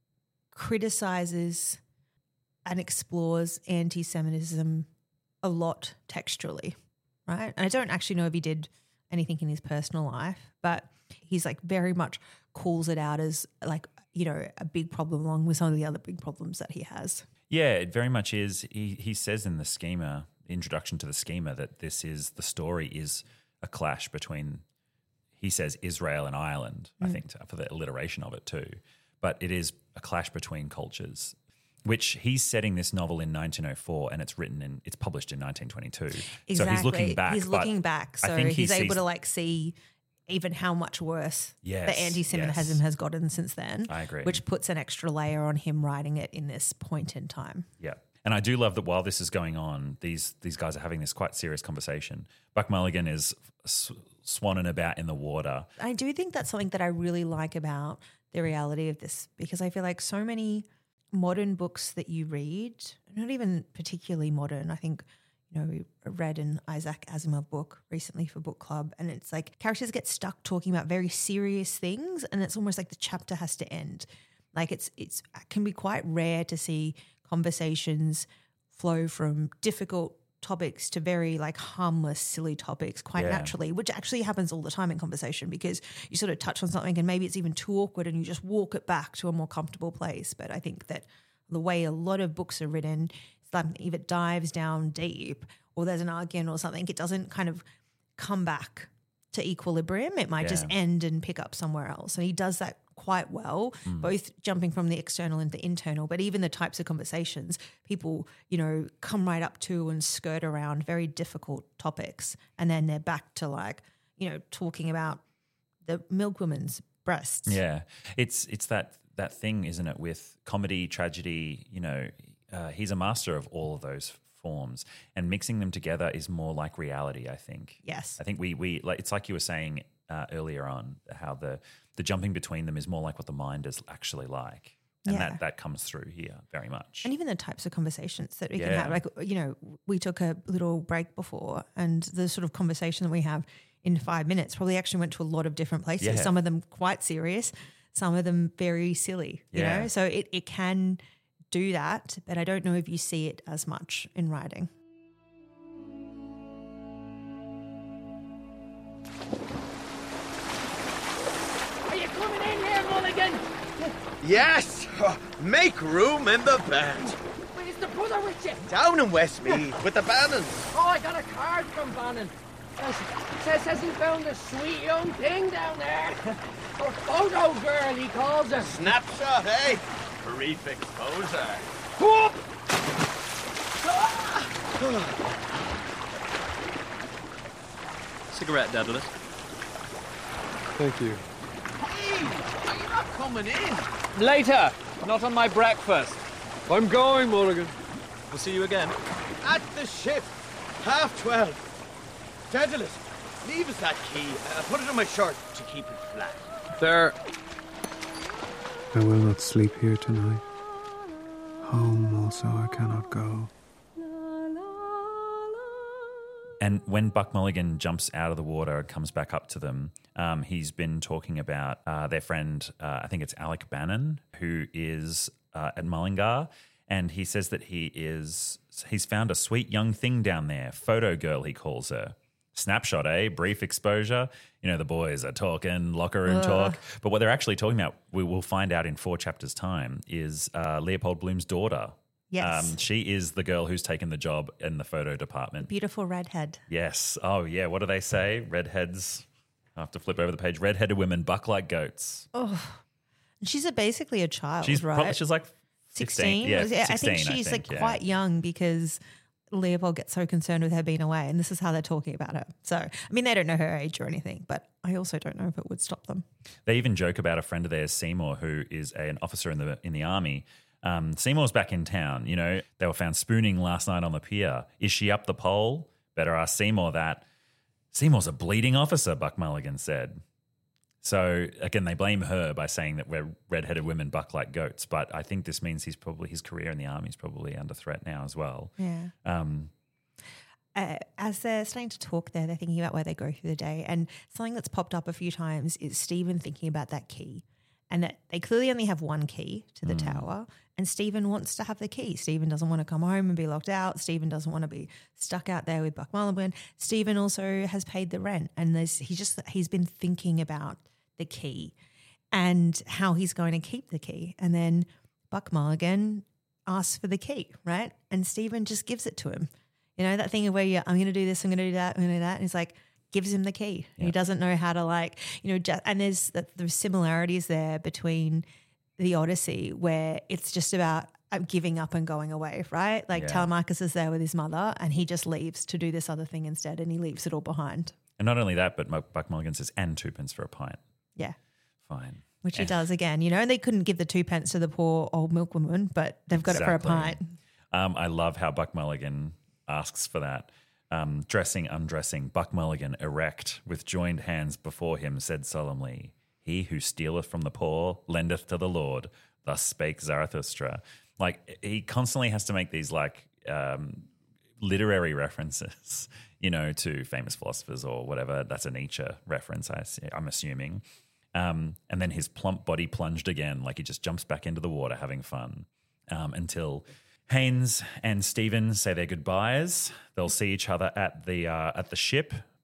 Speaker 1: criticizes and explores anti-Semitism a lot textually, right? And I don't actually know if he did anything in his personal life, but he's like very much calls it out as like, you know, a big problem along with some of the other big problems that he has.
Speaker 2: Yeah, it very much is. He he says in the schema, introduction to the schema, that this is, the story is a clash between, he says, Israel and Ireland, mm. I think, for the alliteration of it too. But it is a clash between cultures, which he's setting this novel in nineteen oh four, and it's written in, it's published in nineteen twenty-two.
Speaker 1: Exactly.
Speaker 2: So he's looking back.
Speaker 1: He's looking back. So
Speaker 2: I think
Speaker 1: he's
Speaker 2: he
Speaker 1: able
Speaker 2: sees,
Speaker 1: to like see even how much worse
Speaker 2: yes,
Speaker 1: the anti-Semitism
Speaker 2: yes.
Speaker 1: has gotten since then.
Speaker 2: I agree.
Speaker 1: Which puts an extra layer on him writing it in this point in time.
Speaker 2: Yeah. And I do love that while this is going on, these these guys are having this quite serious conversation. Buck Mulligan is sw- swanning about in the water.
Speaker 1: I do think that's something that I really like about the reality of this, because I feel like so many modern books that you read, not even particularly modern, I think, you know, we read an Isaac Asimov book recently for book club, and it's like characters get stuck talking about very serious things, and it's almost like the chapter has to end. Like it's it's it can be quite rare to see conversations flow from difficult topics to very like harmless, silly topics quite
Speaker 2: Yeah.
Speaker 1: naturally, which actually happens all the time in conversation, because you sort of touch on something and maybe it's even too awkward and you just walk it back to a more comfortable place. But I think that the way a lot of books are written, it's like if it dives down deep or there's an argument or something, it doesn't kind of come back to equilibrium. It might
Speaker 2: Yeah.
Speaker 1: just end and pick up somewhere else. And he does that quite well,
Speaker 2: Mm.
Speaker 1: both jumping from the external into the internal, but even the types of conversations people, you know, come right up to and skirt around very difficult topics. And then they're back to like, you know, talking about the milkwoman's breasts.
Speaker 2: Yeah, it's it's that that thing, isn't it? With comedy, tragedy, you know, uh, he's a master of all of those forms, and mixing them together is more like reality. I think.
Speaker 1: Yes.
Speaker 2: I think we we like it's like you were saying uh, earlier on how the the jumping between them is more like what the mind is actually like, and
Speaker 1: Yeah.
Speaker 2: that that comes through here very much.
Speaker 1: And even the types of conversations that we can
Speaker 2: Yeah.
Speaker 1: have. Like, you know, we took a little break before, and the sort of conversation that we have in five minutes probably actually went to a lot of different places.
Speaker 2: Yeah.
Speaker 1: Some of them quite serious, some of them very silly, you
Speaker 2: Yeah.
Speaker 1: know? So it, it can do that, but I don't know if you see it as much in writing.
Speaker 10: Are you coming in here, Mulligan?
Speaker 5: Yes! Oh, make room in the bed.
Speaker 10: Where's the brother with you?
Speaker 5: Down in Westmeath with the Bannons.
Speaker 10: Oh, I got a card from Bannon. Says, says, says he found a sweet young thing down there. A photo girl, he calls her.
Speaker 5: Snapshot, eh? Brief exposure.
Speaker 10: Whoop!
Speaker 9: Cigarette, Daedalus.
Speaker 7: Thank you.
Speaker 5: Hey, are you not coming in?
Speaker 9: Later. Not on my breakfast.
Speaker 6: I'm going, Mulligan.
Speaker 9: We'll see you again.
Speaker 5: At the ship. Half twelve. Daedalus, leave us that key. Uh, put it on my shirt to keep it flat.
Speaker 6: There.
Speaker 7: I will not sleep here tonight. Home also I cannot go.
Speaker 2: And when Buck Mulligan jumps out of the water and comes back up to them, um, he's been talking about uh, their friend, uh, I think it's Alec Bannon, who is uh, at Mullingar. And he says that he is, he's found a sweet young thing down there. Photo girl, he calls her. Snapshot, eh? Brief exposure. You know, the boys are talking, locker room
Speaker 1: Ugh.
Speaker 2: talk. But what they're actually talking about, we will find out in four chapters' time, is uh, Leopold Bloom's daughter.
Speaker 1: Yes.
Speaker 2: Um, she is the girl who's taken the job in the photo department.
Speaker 1: Beautiful redhead.
Speaker 2: Yes. Oh, yeah. What do they say? Redheads. I have to flip over the page. Redheaded women buck like goats.
Speaker 1: Oh, she's a, basically a child,
Speaker 2: She's
Speaker 1: right?
Speaker 2: probably she's like
Speaker 1: sixteen.
Speaker 2: Yeah,
Speaker 1: Was it?
Speaker 2: sixteen,
Speaker 1: I think she's
Speaker 2: I think,
Speaker 1: like
Speaker 2: yeah.
Speaker 1: quite young because Leopold gets so concerned with her being away, and this is how they're talking about her. So, I mean, they don't know her age or anything, but I also don't know if it would stop them.
Speaker 2: They even joke about a friend of theirs, Seymour, who is a, an officer in the in the army. Um, Seymour's back in town. You know, they were found spooning last night on the pier. Is she up the pole? Better ask Seymour that. Seymour's a bleeding officer, Buck Mulligan said. So again, they blame her by saying that we're redheaded women buck like goats. But I think this means he's probably his career in the army is probably under threat now as well.
Speaker 1: Yeah.
Speaker 2: Um,
Speaker 1: Uh, as they're starting to talk there, they're thinking about where they go through the day. And something that's popped up a few times is Stephen thinking about that key, and that they clearly only have one key to the
Speaker 2: Mm.
Speaker 1: tower. And Stephen wants to have the key. Stephen doesn't want to come home and be locked out. Stephen doesn't want to be stuck out there with Buck Mulligan. Stephen also has paid the rent, and there's he just he's been thinking about the key and how he's going to keep the key. And then Buck Mulligan asks for the key, right? And Stephen just gives it to him. You know, that thing of where you're, I'm going to do this, I'm going to do that, I'm going to do that. And he's like, gives him the key.
Speaker 2: Yeah.
Speaker 1: He doesn't know how to like, you know, just, and there's the, there's similarities there between the Odyssey where it's just about uh, giving up and going away, right? Like
Speaker 2: Yeah.
Speaker 1: Telemachus is there with his mother and he just leaves to do this other thing instead, and he leaves it all behind.
Speaker 2: and not only that, but Mu- Buck Mulligan says, and twopence for a pint.
Speaker 1: Yeah.
Speaker 2: Fine.
Speaker 1: Which he
Speaker 2: Eh.
Speaker 1: does again. You know, they couldn't give the two pence to the poor old milkwoman, but they've got it for a
Speaker 2: Exactly.
Speaker 1: pint.
Speaker 2: Um, I love how Buck Mulligan asks for that. Um, dressing, undressing, Buck Mulligan, erect, with joined hands before him, said solemnly, "He who stealeth from the poor lendeth to the Lord. Thus spake Zarathustra." Like, he constantly has to make these like um, literary references, you know, to famous philosophers or whatever. That's a Nietzsche reference, I, I'm assuming. Um, and then his plump body plunged again, like he just jumps back into the water having fun um, until Haynes and Stephen say their goodbyes. They'll see each other at the uh, at the ship.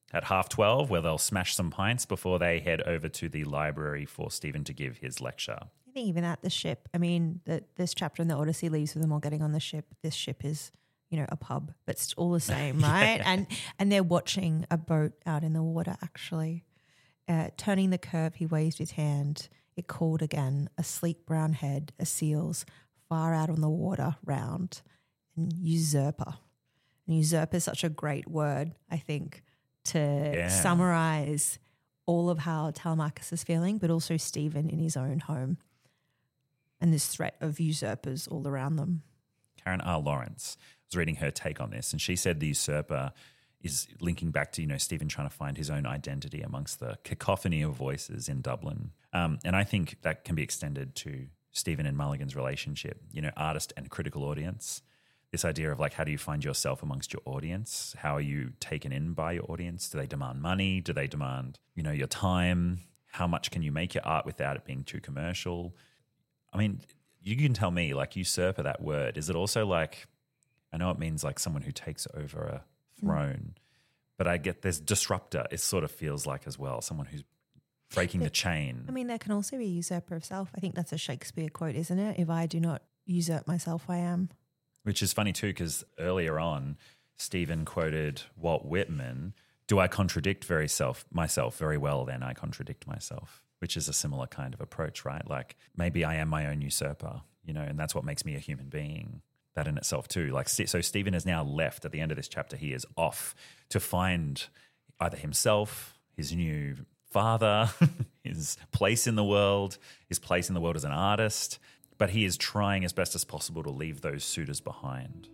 Speaker 2: at half twelve, where they'll smash some pints before they head over to the library for Stephen to give his lecture.
Speaker 1: I think even at the ship, I mean, the, this chapter in the Odyssey leaves with them all getting on the ship. This ship is, you know, a pub, but it's all the same, right?
Speaker 2: Yeah.
Speaker 1: And and they're watching a boat out in the water, actually. Uh, turning the curve, he waved his hand. It called again, a sleek brown head, a seal's, far out on the water, round, and usurper. And usurper is such a great word, I think, to
Speaker 2: Yeah.
Speaker 1: summarize all of how Telemachus is feeling, but also Stephen in his own home and this threat of usurpers all around them.
Speaker 2: Karen R. Lawrence was reading her take on this, and she said the usurper is linking back to, you know, Stephen trying to find his own identity amongst the cacophony of voices in Dublin. Um, and I think that can be extended to Stephen and Mulligan's relationship, you know, artist and critical audience. This idea of like, how do you find yourself amongst your audience? How are you taken in by your audience? Do they demand money? Do they demand, you know, your time? How much can you make your art without it being too commercial? I mean, you can tell me, like, usurper, that word, is it also like, I know it means like someone who takes over a throne, mm. but I get there's disruptor, it sort of feels like as well, someone who's breaking the chain.
Speaker 1: I mean, there can also be a usurper of self. I think that's a Shakespeare quote, isn't it? If I do not usurp myself, I am.
Speaker 2: Which is funny too, because earlier on, Stephen quoted Walt Whitman, do I contradict very self myself very well, then I contradict myself, which is a similar kind of approach, right? Like maybe I am my own usurper, you know, and that's what makes me a human being. That in itself too. Like, so Stephen is now left at the end of this chapter. He is off to find either himself, his new father, his place in the world, his place in the world as an artist. But he is trying as best as possible to leave those suitors behind.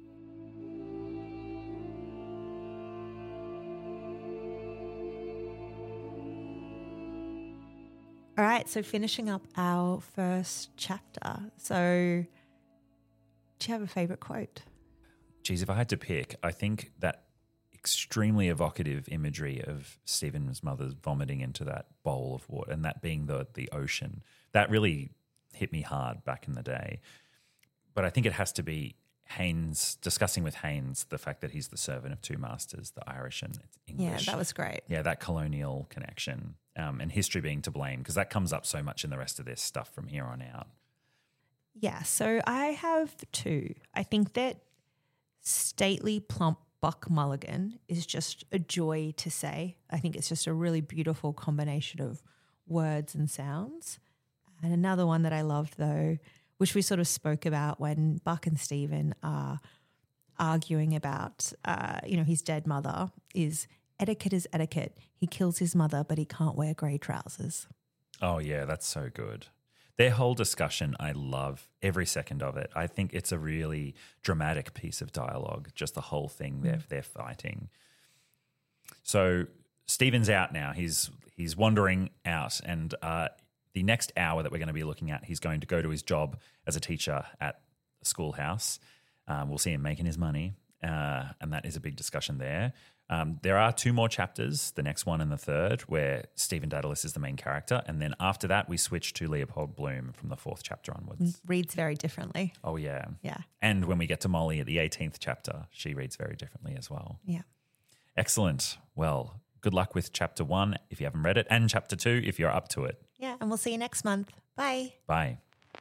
Speaker 1: All right, so finishing up our first chapter. So do you have a favourite quote?
Speaker 2: Geez, if I had to pick, I think that extremely evocative imagery of Stephen's mother vomiting into that bowl of water, and that being the the ocean, that really hit me hard back in the day. But I think it has to be Haynes, discussing with Haynes the fact that he's the servant of two masters, the Irish and English.
Speaker 1: Yeah, that was great.
Speaker 2: Yeah, that colonial connection, um, and history being to blame, because that comes up so much in the rest of this stuff from here on out.
Speaker 1: Yeah, so I have two. I think that stately, plump Buck Mulligan is just a joy to say. I think it's just a really beautiful combination of words and sounds. And another one that I loved, though, which we sort of spoke about when Buck and Stephen are arguing about, uh, you know, his dead mother, is etiquette is etiquette. He kills his mother, but he can't wear grey trousers.
Speaker 2: Oh, yeah, that's so good. Their whole discussion, I love every second of it. I think it's a really dramatic piece of dialogue, just the whole thing mm. they're, they're fighting. So Stephen's out now. He's he's wandering out, and uh, the next hour that we're going to be looking at, he's going to go to his job as a teacher at a schoolhouse. Um, we'll see him making his money, uh, and that is a big discussion there. Um, there are two more chapters, the next one and the third, where Stephen Dedalus is the main character. And then after that, we switch to Leopold Bloom from the fourth chapter onwards.
Speaker 1: Reads very differently.
Speaker 2: Oh, yeah.
Speaker 1: Yeah.
Speaker 2: And when we get to Molly at the eighteenth chapter, she reads very differently as well.
Speaker 1: Yeah.
Speaker 2: Excellent. Well, good luck with chapter one if you haven't read it, and chapter two if you're up to it.
Speaker 1: Yeah, and we'll see you next month. Bye.
Speaker 2: Bye.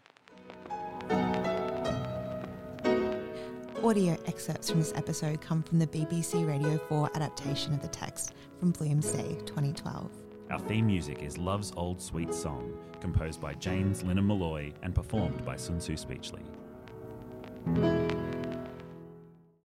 Speaker 1: Audio excerpts from this episode come from the B B C Radio four adaptation of the text from Bloomsday twenty twelve.
Speaker 2: Our theme music is Love's Old Sweet Song, composed by James Lynham Malloy and performed by Sun Tzu Speechley.